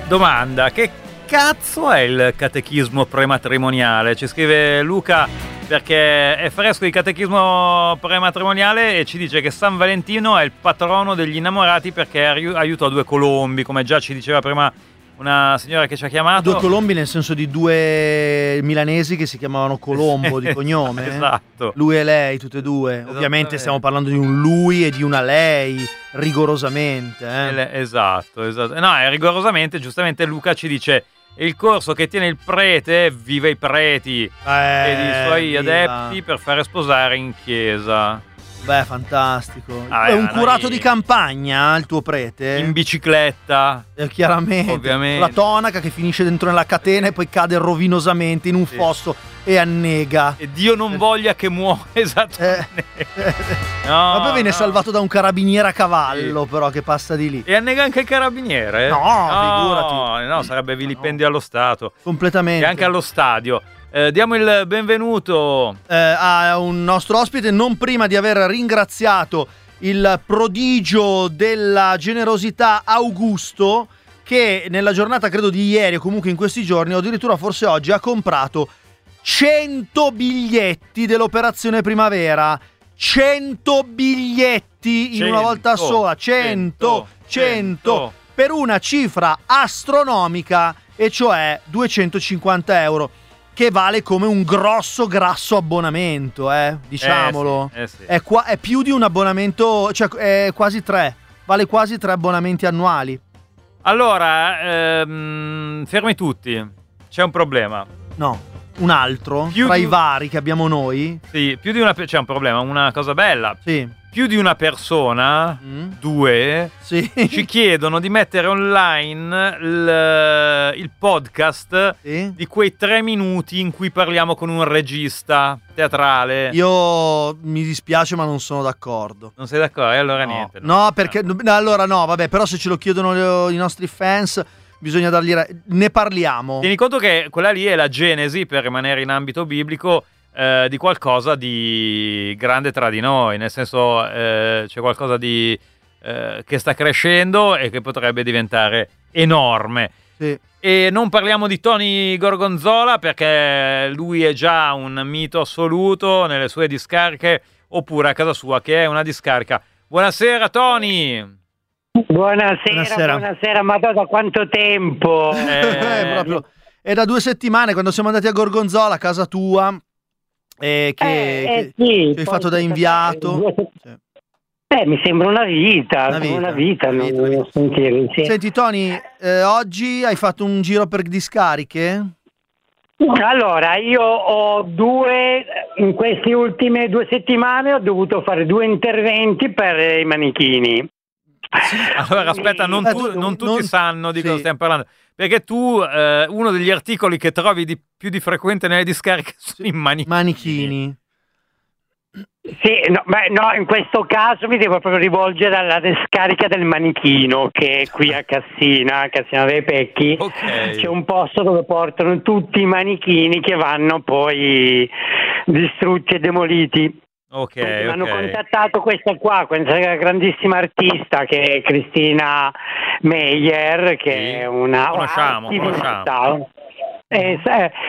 Domanda, che cazzo è il catechismo prematrimoniale? Ci scrive Luca perché è fresco il catechismo prematrimoniale e ci dice che San Valentino è il patrono degli innamorati perché aiutò 2 colombi, come già ci diceva prima una signora che ci ha chiamato. 2 colombi nel senso di 2 milanesi che si chiamavano Colombo di cognome. Esatto. Lui e lei, tutte e 2. Ovviamente stiamo parlando di un lui e di una lei, rigorosamente. Esatto. No, è rigorosamente, giustamente Luca ci dice il corso che tiene il prete, viva i preti ed i suoi adepti per fare sposare in chiesa. Beh, fantastico. È un curato di campagna il tuo prete? In bicicletta. Chiaramente. Ovviamente. La tonaca che finisce dentro nella catena e poi cade rovinosamente in un fosso e annega. E Dio non voglia che muoia, esattamente. Ma poi viene salvato da un carabiniere a cavallo, però, che passa di lì. E annega anche il carabiniere? No, figurati. No, sarebbe vilipendio allo Stato. Completamente. E anche allo stadio. Diamo il benvenuto a un nostro ospite, non prima di aver ringraziato il prodigio della generosità Augusto, che nella giornata credo di ieri o comunque in questi giorni o addirittura forse oggi ha comprato 100 biglietti dell'operazione primavera. 100 biglietti in una volta sola. 100 per una cifra astronomica, e cioè 250 euro. Che vale come un grosso, grasso abbonamento, diciamolo. Sì. È più di un abbonamento, cioè è quasi 3. Vale quasi 3 abbonamenti annuali. Allora, fermi tutti. C'è un problema. No, un altro tra i vari che abbiamo noi. Sì, c'è un problema, una cosa bella. Sì. Più di una persona, 2, ci chiedono di mettere online il podcast di quei 3 minuti in cui parliamo con un regista teatrale. Io mi dispiace, ma non sono d'accordo. Non sei d'accordo? E allora niente. No, perché allora no, vabbè, però se ce lo chiedono i nostri fans bisogna dargli ne parliamo. Tieni conto che quella lì è la genesi, per rimanere in ambito biblico, di qualcosa di grande tra di noi, nel senso c'è qualcosa di che sta crescendo e che potrebbe diventare enorme. Sì. E non parliamo di Tony Gorgonzola perché lui è già un mito assoluto nelle sue discariche, oppure a casa sua che è una discarica. Buonasera Tony! Buonasera, ma da quanto tempo? Proprio, è da 2 settimane quando siamo andati a Gorgonzola, a casa tua. Che hai fatto da inviato. Mi sembra una vita. Non sentire. Senti Tony, oggi hai fatto un giro per discariche? Allora, io ho in queste ultime 2 settimane ho dovuto fare 2 interventi per i manichini. Allora aspetta, non tutti sanno di cosa stiamo parlando, perché tu uno degli articoli che trovi più di frequente nelle discariche sono i manichini. Sì, no, in questo caso mi devo proprio rivolgere alla discarica del Manichino, che è qui a Cassina dei Pecchi. C'è un posto dove portano tutti i manichini che vanno poi distrutti e demoliti. Mi hanno contattato questa grandissima artista che è Cristina Meyer, che è una conosciamo. E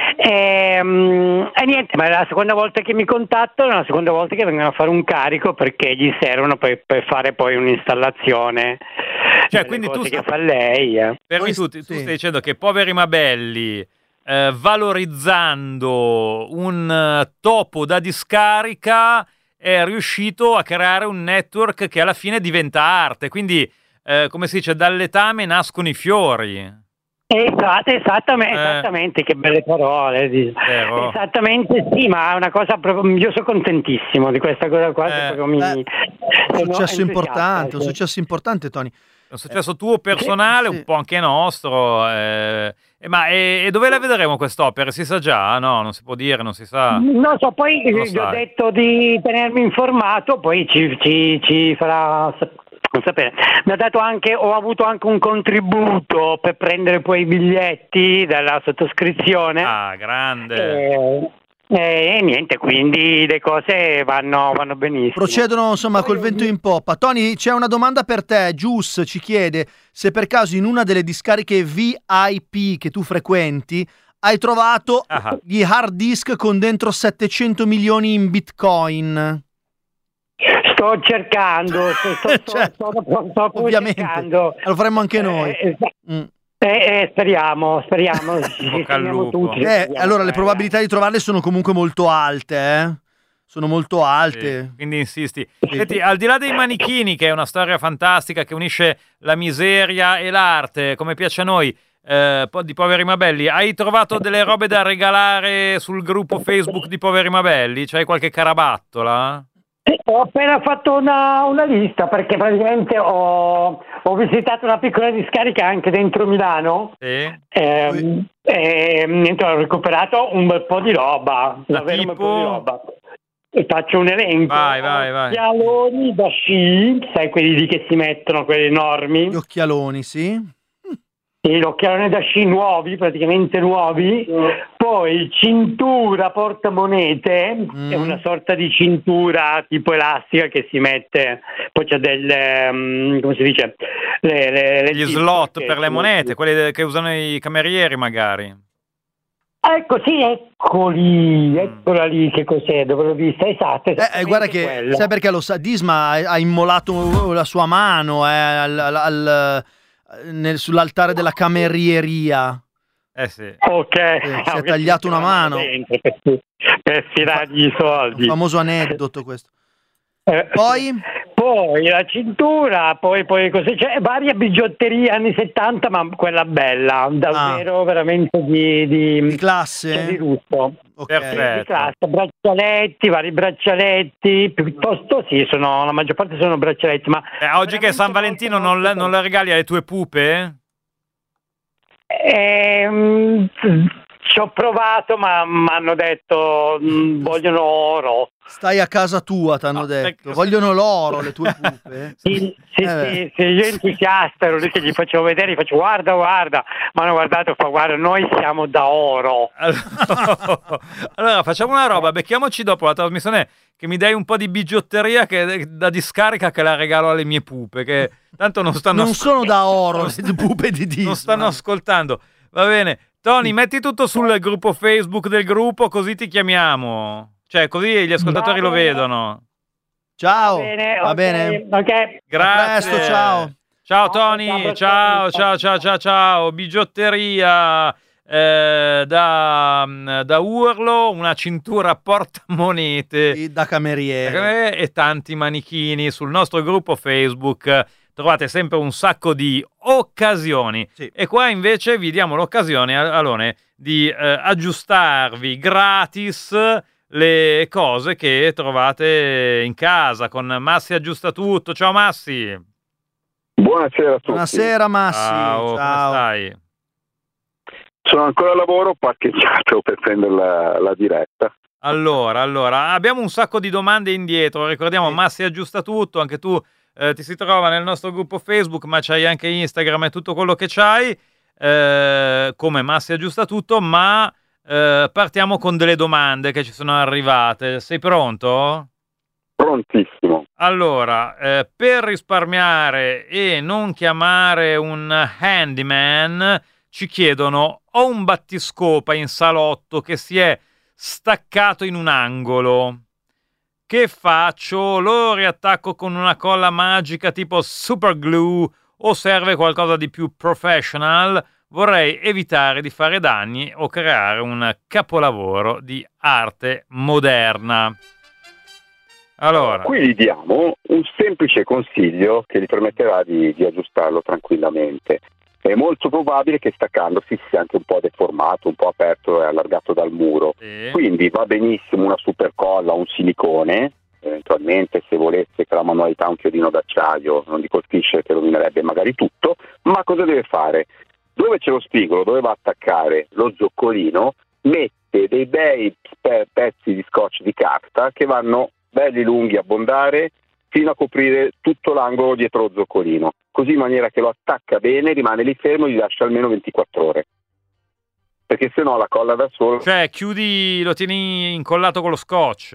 niente, ma è la seconda volta che mi contattano, è la seconda volta che vengono a fare un carico perché gli servono per fare poi un'installazione. Cioè, quindi tu che fa lei. Tu stai dicendo che poveri ma belli, valorizzando un topo da discarica, è riuscito a creare un network che alla fine diventa arte. Quindi, come si dice, dal letame nascono i fiori. Esattamente, che belle parole. Esattamente, sì, ma è una cosa proprio. Io sono contentissimo di questa cosa qua. È un successo importante, Tony. È un successo tuo personale, un po' anche nostro. Ma dove la vedremo quest'opera? Si sa già? No, non si può dire, non si sa. Non so, poi gli ho detto di tenermi informato, poi ci farà sapere. Ho avuto anche un contributo per prendere poi i biglietti dalla sottoscrizione. Ah, grande. E niente, quindi le cose vanno benissimo. Procedono insomma col vento in poppa. Tony, c'è una domanda per te. Gius ci chiede se per caso in una delle discariche VIP che tu frequenti hai trovato gli hard disk con dentro 700 milioni in bitcoin. Sto cercando, sto ovviamente cercando. Lo faremmo anche noi. Speriamo tutti. Allora le probabilità di trovarle sono comunque molto alte, sono molto alte. Sì, quindi insisti. Senti, al di là dei manichini, che è una storia fantastica che unisce la miseria e l'arte, come piace a noi, di Poveri ma Belli, hai trovato delle robe da regalare sul gruppo Facebook di Poveri ma Belli? C'hai qualche carabattola? Ho appena fatto una lista, perché praticamente ho visitato una piccola discarica anche dentro Milano. Sì. Niente, ho recuperato un bel po' di roba, davvero un bel po' di roba. E faccio un elenco. Vai. Occhialoni da sci, sai quelli lì che si mettono, quelli enormi. Gli occhialoni, sì. Sì, l'occhialone da sci nuovi, praticamente nuovi. Poi cintura portamonete, è una sorta di cintura tipo elastica che si mette, poi c'è come si dice, gli slot per le monete, quelle che usano i camerieri magari. Ecco, sì, eccola lì, che cos'è, dove l'ho vista, esatto. Guarda che, quella. Sai perché lo sa, Disma ha immolato la sua mano sull'altare della camerieria. Sì. Ok. Si è tagliato una mano. Per tirargli i soldi. Un famoso aneddoto questo. Poi la cintura, poi cosa c'è? Varia bigiotteria anni 70, ma quella bella, davvero veramente di classe? Di lusso. Perfetto. Di classe, vari braccialetti, piuttosto sì, la maggior parte sono braccialetti, ma oggi che è San Valentino non la regali alle tue pupe? Ci ho provato, ma mi hanno detto vogliono oro. Stai a casa tua, t'hanno detto. Vogliono l'oro le tue pupe? Sì, io entusiasta ero lì che gli facevo vedere, gli faccio guarda, mi hanno guardato e fa guarda, noi siamo da oro. Allora facciamo una roba, becchiamoci dopo la trasmissione che mi dai un po' di bigiotteria da discarica, che la regalo alle mie pupe, che tanto non sono da oro le pupe di Disney. Non stanno ascoltando. Va bene. Tony, metti tutto sul gruppo Facebook del gruppo, così ti chiamiamo. Cioè, così gli ascoltatori lo vedono. Ciao. Va bene. Ok. Grazie. A presto, ciao. Ciao Tony, ciao. Bigiotteria da urlo, una cintura portamonete da cameriere e tanti manichini sul nostro gruppo Facebook. Trovate sempre un sacco di occasioni. Sì. E qua invece vi diamo l'occasione, Alone, di aggiustarvi gratis le cose che trovate in casa con Massi Aggiusta Tutto. Ciao Massi. Buonasera a tutti. Buonasera Massi. Ciao. Come stai? Sono ancora al lavoro, parcheggiato per prendere la diretta. Allora, abbiamo un sacco di domande indietro. Ricordiamo, Massi Aggiusta Tutto, anche tu ti si trova nel nostro gruppo Facebook, ma c'hai anche Instagram e tutto quello che c'hai, come Massi Aggiusta Tutto, ma partiamo con delle domande che ci sono arrivate. Sei pronto? Prontissimo. Allora, per risparmiare e non chiamare un handyman, ci chiedono: ho un battiscopa in salotto che si è staccato in un angolo. Che faccio? Lo riattacco con una colla magica tipo super glue o serve qualcosa di più professional? Vorrei evitare di fare danni o creare un capolavoro di arte moderna. Allora, qui gli diamo un semplice consiglio che gli permetterà di aggiustarlo tranquillamente. È molto probabile che staccandosi si sia anche un po' deformato, un po' aperto e allargato dal muro. Sì. Quindi va benissimo una supercolla, un silicone, eventualmente se volesse per la manualità un chiodino d'acciaio, non di colpisce che rovinerebbe magari tutto, ma cosa deve fare? Dove c'è lo spigolo, dove va a attaccare lo zoccolino, mette dei bei pezzi di scotch di carta che vanno belli lunghi, abbondare, fino a coprire tutto l'angolo dietro lo zoccolino, così in maniera che lo attacca bene, rimane lì fermo e gli lascia almeno 24 ore. perché sennò la colla da solo. Cioè chiudi, lo tieni incollato con lo scotch?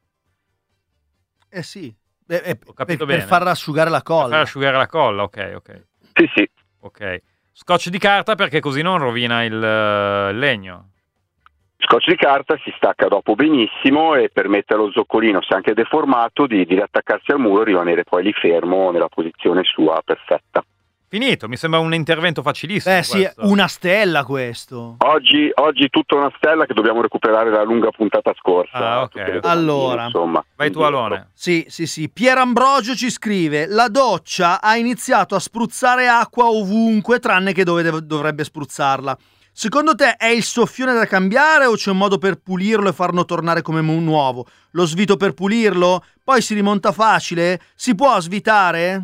Sì, ho capito per far asciugare la colla. Per far asciugare la colla, ok. Sì. Ok. Scotch di carta perché così non rovina il legno. Scotch di carta si stacca dopo benissimo e permette allo zoccolino, se anche deformato, di riattaccarsi al muro e rimanere poi lì fermo nella posizione sua perfetta. Finito, mi sembra un intervento facilissimo. Sì, una stella questo. Oggi tutta una stella che dobbiamo recuperare dalla lunga puntata scorsa. Ok. Allora, insomma, vai tu Alone. Sì. Pier Ambrogio ci scrive: la doccia ha iniziato a spruzzare acqua ovunque tranne che dove dovrebbe spruzzarla. Secondo te è il soffione da cambiare o c'è un modo per pulirlo e farlo tornare come nuovo? Lo svito per pulirlo? Poi si rimonta facile? Si può svitare?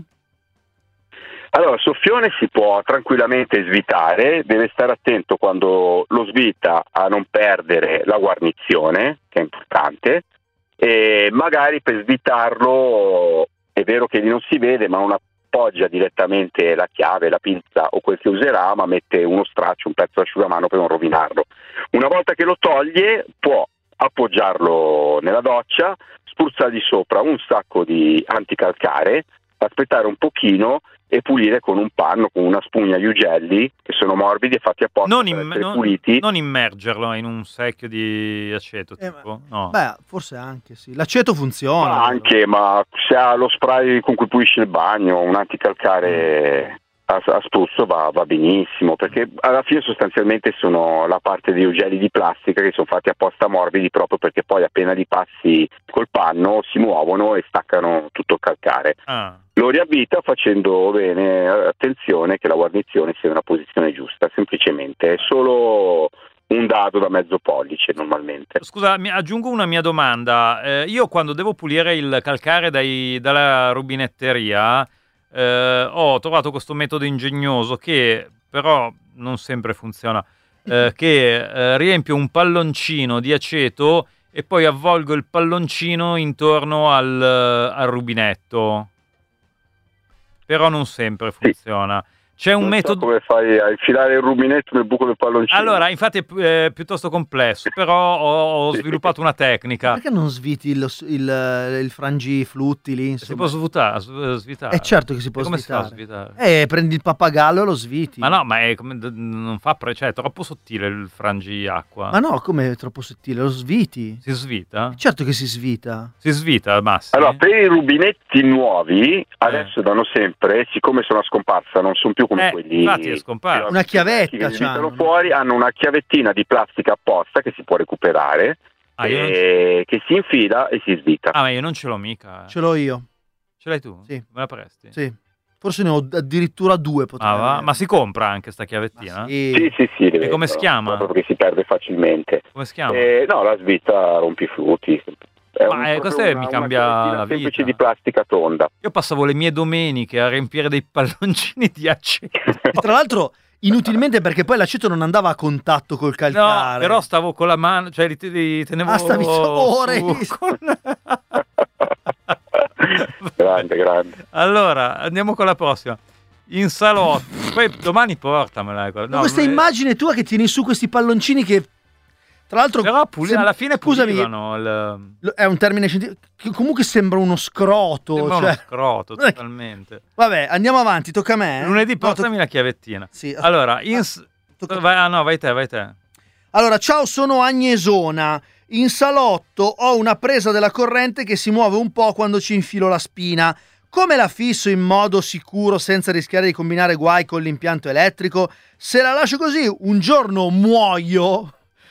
Allora, soffione si può tranquillamente svitare, deve stare attento quando lo svita a non perdere la guarnizione, che è importante, e magari per svitarlo è vero che lì non si vede, ma non appoggia direttamente la chiave, la pinza o quel che userà, ma mette uno straccio, un pezzo d'asciugamano per non rovinarlo. Una volta che lo toglie può appoggiarlo nella doccia, spruzzargli sopra un sacco di anticalcare, aspettare un pochino e pulire con un panno, con una spugna, gli ugelli che sono morbidi e fatti apposta per essere puliti. Non immergerlo in un secchio di aceto, tipo? No. Beh, forse anche sì. L'aceto funziona. Ma se ha lo spray con cui pulisci il bagno, un anticalcare a spruzzo va benissimo, perché alla fine sostanzialmente sono la parte degli ugelli di plastica che sono fatti apposta morbidi proprio perché poi appena li passi col panno si muovono e staccano tutto il calcare. Lo riavvita facendo bene attenzione che la guarnizione sia in una posizione giusta, semplicemente è solo un dado da mezzo pollice normalmente. Scusa, aggiungo una mia domanda. Io quando devo pulire il calcare dalla rubinetteria ho trovato questo metodo ingegnoso che però non sempre funziona, che riempio un palloncino di aceto e poi avvolgo il palloncino intorno al rubinetto, però non sempre funziona. C'è un metodo. Come fai a infilare il rubinetto nel buco del palloncino? Allora, infatti è piuttosto complesso, però ho sviluppato una tecnica. Perché non sviti il frangiflutti lì? Si può svitare. È certo che si può come svitare. Si fa a svitare? Prendi il pappagallo e lo sviti. Ma no, ma non fa cioè, è troppo sottile il frangiacqua. Ma no, come è troppo sottile? Lo sviti. Si svita? Certo che si svita. Si svita, Massimo? Allora, per i rubinetti nuovi, adesso danno sempre, siccome sono a scomparsa, non sono più come quelli. Infatti è scomparso. Una chiavetta, che svittano fuori, hanno una chiavettina di plastica apposta che si può recuperare, che si infila e si svita. Ma io non ce l'ho mica. Ce l'ho io. Ce l'hai tu? Sì. Me la presti? Sì. Forse ne ho addirittura 2. Ma si compra anche sta chiavettina? Sì. E come si chiama? Perché si perde facilmente. Come si chiama? No, la svita rompiflutti. Questo mi cambia la vita. Semplice di plastica tonda. Io passavo le mie domeniche a riempire dei palloncini di aceto. Tra l'altro inutilmente, perché poi l'aceto non andava a contatto col calcare. No, però stavo con la mano, cioè li tenevo stavi ore grande. Allora, andiamo con la prossima. In salotto. Poi domani portamela. No, questa immagine tua che tieni su questi palloncini che tra l'altro però alla fine pulivano è un termine scientifico che comunque sembra uno scroto. Sembra uno scroto, totalmente. Vabbè, andiamo avanti, tocca a me. Lunedì portami la chiavettina. Sì. Allora, vai te. Allora, ciao, sono Agnesona. In salotto ho una presa della corrente che si muove un po' quando ci infilo la spina. Come la fisso in modo sicuro senza rischiare di combinare guai con l'impianto elettrico? Se la lascio così, un giorno muoio.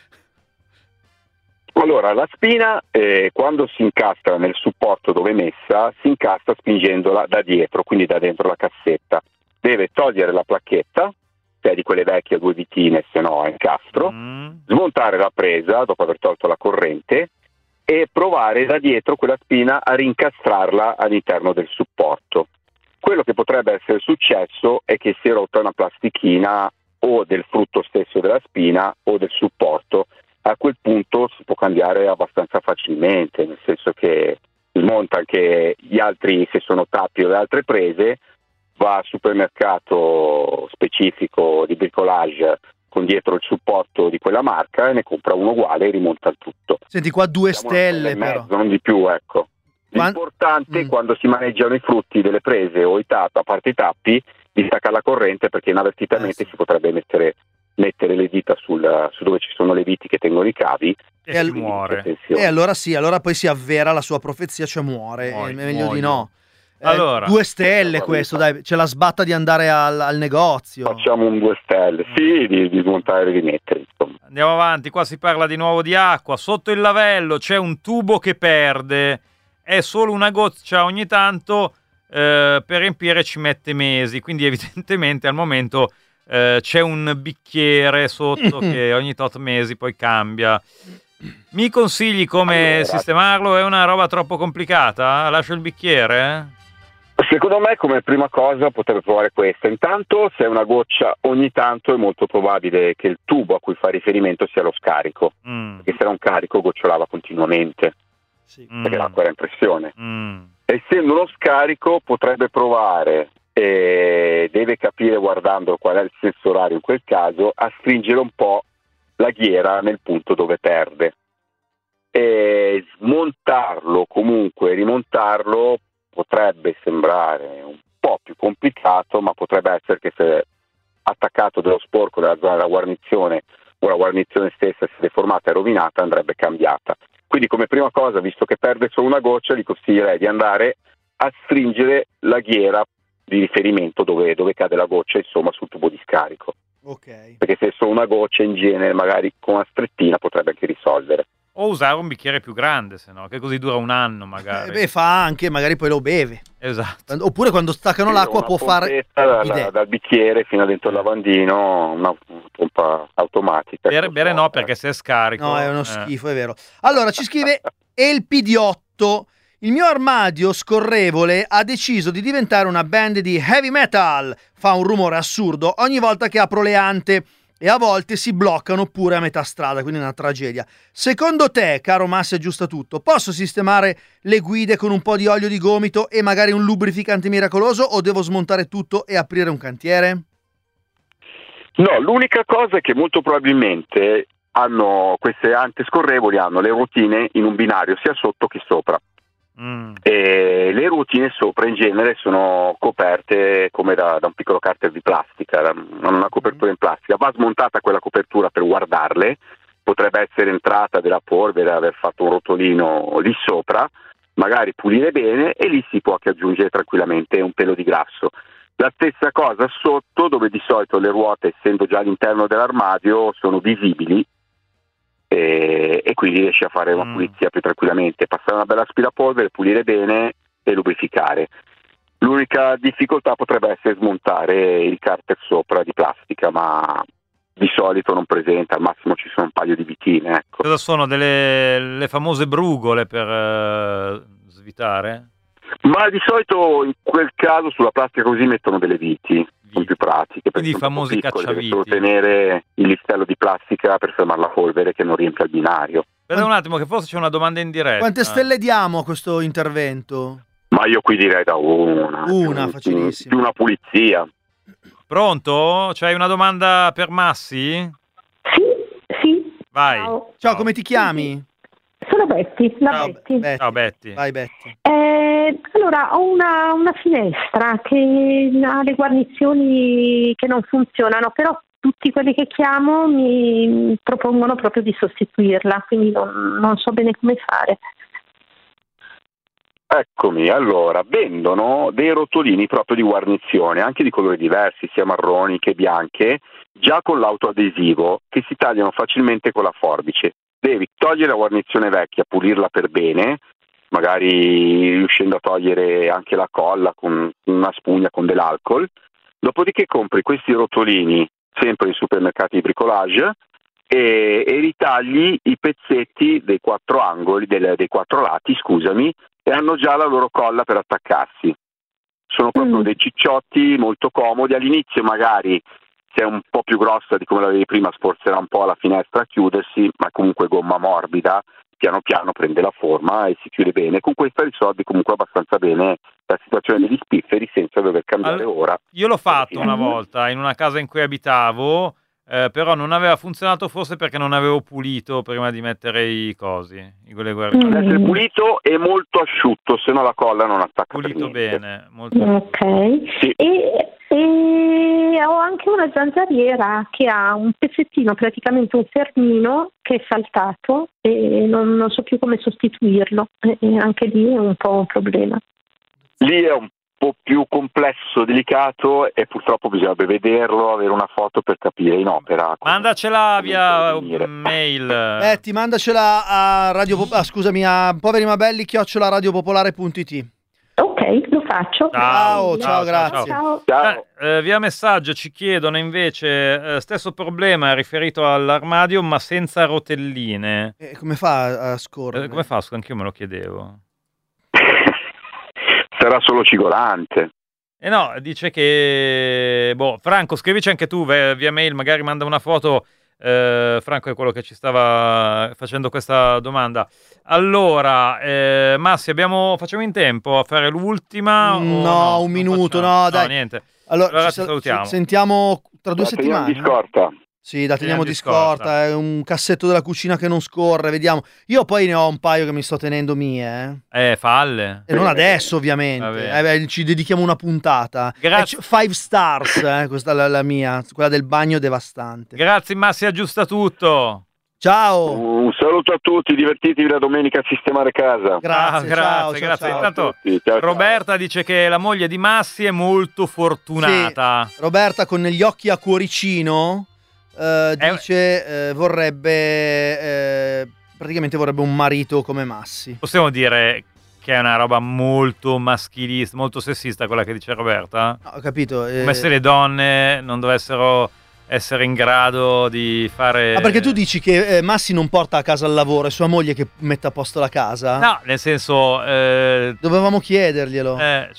Allora, la spina quando si incastra nel supporto dove è messa, si incastra spingendola da dietro, quindi da dentro la cassetta. Deve togliere la placchetta, che è di quelle vecchie a 2 vitine, se no è incastro, smontare la presa dopo aver tolto la corrente e provare da dietro quella spina a rincastrarla all'interno del supporto. Quello che potrebbe essere successo è che si è rotta una plastichina o del frutto stesso della spina o del supporto. A quel punto si può cambiare abbastanza facilmente, nel senso che smonta anche gli altri, se sono tappi o le altre prese, va al supermercato specifico di bricolage con dietro il supporto di quella marca e ne compra uno uguale e rimonta il tutto. Senti, qua 2 stelle però. Mezzo, non di più, ecco. L'importante quando si maneggiano i frutti delle prese o a parte i tappi, di staccare la corrente, perché inavvertitamente si potrebbe mettere le dita su dove ci sono le viti che tengono i cavi e muore. E allora poi si avvera la sua profezia, cioè muore. È meglio di no. Allora, 2 stelle questo, dai, c'è la sbatta di andare al negozio. Facciamo un 2 stelle, sì, di smontare e rimettere, insomma. Andiamo avanti, qua si parla di nuovo di acqua. Sotto il lavello c'è un tubo che perde, è solo una goccia ogni tanto, per riempire ci mette mesi, quindi evidentemente al momento c'è un bicchiere sotto che ogni tot mesi poi cambia. Mi consigli come sistemarlo? È una roba troppo complicata? Lascio il bicchiere? Secondo me come prima cosa potrebbe provare questa. Intanto, se è una goccia ogni tanto è molto probabile che il tubo a cui fa riferimento sia lo scarico, perché se era un carico gocciolava continuamente, perché l'acqua era in pressione. Essendo uno scarico potrebbe provare, e deve capire guardando qual è il senso orario in quel caso, a stringere un po' la ghiera nel punto dove perde, e smontarlo, comunque rimontarlo potrebbe sembrare un po' più complicato, ma potrebbe essere che se attaccato dello sporco nella zona della guarnizione o la guarnizione stessa si è deformata e rovinata, andrebbe cambiata. Quindi come prima cosa, visto che perde solo una goccia, gli consiglierei di andare a stringere la ghiera di riferimento dove cade la goccia, insomma, sul tubo di scarico. Ok. Perché se è solo una goccia, in genere magari con una strettina potrebbe anche risolvere. O usare un bicchiere più grande, se no, che così dura un anno magari. Fa anche, magari poi lo beve. Esatto. Oppure quando staccano l'acqua può fare dal bicchiere fino a dentro il lavandino, una pompa automatica. Bere no, perché se è scarico. No, è uno schifo, è vero. Allora ci scrive Elpidiotto: il mio armadio scorrevole ha deciso di diventare una band di heavy metal. Fa un rumore assurdo ogni volta che apro le ante e a volte si bloccano pure a metà strada, quindi è una tragedia. Secondo te, caro Massi Aggiusta Tutto, posso sistemare le guide con un po' di olio di gomito e magari un lubrificante miracoloso, o devo smontare tutto e aprire un cantiere? No, l'unica cosa è che molto probabilmente queste ante scorrevoli hanno le rotine in un binario sia sotto che sopra. E le rotine sopra in genere sono coperte come da un piccolo carter di plastica, una copertura in plastica. Va smontata quella copertura per guardarle, potrebbe essere entrata della polvere, aver fatto un rotolino lì sopra, magari pulire bene e lì si può anche aggiungere tranquillamente un pelo di grasso. La stessa cosa sotto, dove di solito le ruote, essendo già all'interno dell'armadio, sono visibili, e quindi riesci a fare una pulizia più tranquillamente, passare una bella aspirapolvere, pulire bene e lubrificare. L'unica difficoltà potrebbe essere smontare il carter sopra di plastica, ma di solito non presenta, al massimo ci sono un paio di vitine, ecco. Cosa sono le famose brugole per svitare? Ma di solito in quel caso sulla plastica così mettono delle viti, sono più pratiche. Quindi i famosi cacciaviti. Devi solo tenere il listello di plastica per fermare la polvere che non riempie il binario. Aspetta un attimo, che forse c'è una domanda in diretta. Quante stelle diamo a questo intervento? Ma io qui direi da una. Una, facilissima. Più una pulizia. Pronto? C'hai una domanda per Massi? Sì. Vai. Ciao, come ti chiami? Sono Betty. Betty. Ciao Betty. Vai Betty. Allora, ho una finestra che ha le guarnizioni che non funzionano, però tutti quelli che chiamo mi propongono proprio di sostituirla, quindi non so bene come fare. Eccomi, allora, vendono dei rotolini proprio di guarnizione, anche di colori diversi, sia marroni che bianche, già con l'autoadesivo, che si tagliano facilmente con la forbice. Devi togliere la guarnizione vecchia, pulirla per bene, magari riuscendo a togliere anche la colla con una spugna, con dell'alcol. Dopodiché compri questi rotolini sempre nei supermercati di bricolage e ritagli i pezzetti dei quattro angoli, dei quattro lati, scusami, e hanno già la loro colla per attaccarsi. Sono proprio dei cicciotti molto comodi. All'inizio magari, se è un po' più grossa di come l'avevi prima, sforzerà un po' la finestra a chiudersi, ma comunque gomma morbida, piano piano prende la forma e si chiude bene. Con questa risolvi comunque abbastanza bene la situazione degli spifferi senza dover cambiare ora. Io l'ho fatto una volta in una casa in cui abitavo, però non aveva funzionato forse perché non avevo pulito prima di mettere i cosi. Deve essere pulito e molto asciutto, se no la colla non attacca. Pulito bene. Molto ok. Sì. E ho anche una zanzariera che ha un pezzettino, praticamente un fermino che è saltato e non so più come sostituirlo. E anche lì è un po' un problema. Lì è un po' più complesso, delicato e purtroppo bisognerebbe vederlo, avere una foto per capire in opera. Mandacela via mail. Ti mandacela a a poverimabelli@radiopopolare.it. Ok, lo faccio. Ciao, grazie. Ciao. Via messaggio ci chiedono invece stesso problema riferito all'armadio ma senza rotelline. Come fa a scorrere? Come fa? Anch'io me lo chiedevo. Sarà solo cigolante. No, dice che Franco, scrivici anche tu via mail, magari manda una foto. Franco è quello che ci stava facendo questa domanda. Allora, Massi, facciamo in tempo a fare l'ultima? No, un minuto, no, dai. Niente. Allora ci salutiamo. Sentiamo tra 2 settimane. Di scorta. Sì, da teniamo di scorta, è un cassetto della cucina che non scorre, vediamo. Io poi ne ho un paio che mi sto tenendo mie. Falle. E non adesso, ovviamente. Ci dedichiamo una puntata. Grazie. 5 stars, questa è la mia, quella del bagno devastante. Grazie Massi, aggiusta tutto. Ciao. Un saluto a tutti, divertitevi la domenica a sistemare casa. Grazie. Ciao. Intanto Roberta dice che la moglie di Massi è molto fortunata. Sì, Roberta con gli occhi a cuoricino. Dice praticamente vorrebbe un marito come Massi. Possiamo dire che è una roba molto maschilista, molto sessista quella che dice Roberta? No, ho capito. Come se le donne non dovessero essere in grado di fare... perché tu dici che Massi non porta a casa il lavoro, è sua moglie che mette a posto la casa? No, nel senso... Dovevamo chiederglielo.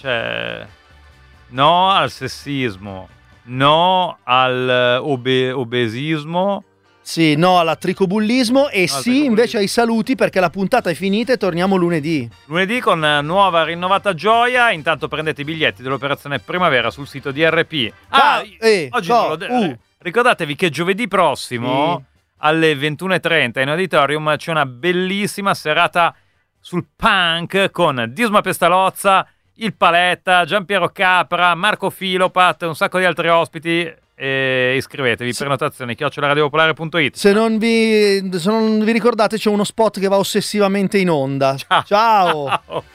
No al sessismo. No al obesismo. Sì, no alla tricobullismo e sì invece ai saluti perché la puntata è finita e torniamo lunedì. Lunedì con nuova rinnovata gioia. Intanto prendete i biglietti dell'operazione Primavera sul sito di RP. Oggi non lo ricordatevi che giovedì prossimo alle 21:30 in auditorium c'è una bellissima serata sul punk con Disma Pestalozza, il Paletta, Giampiero Capra, Marco Filopat, un sacco di altri ospiti. Iscrivetevi, prenotazioni @radiopopolare.it. Se non vi ricordate c'è uno spot che va ossessivamente in onda. Ciao.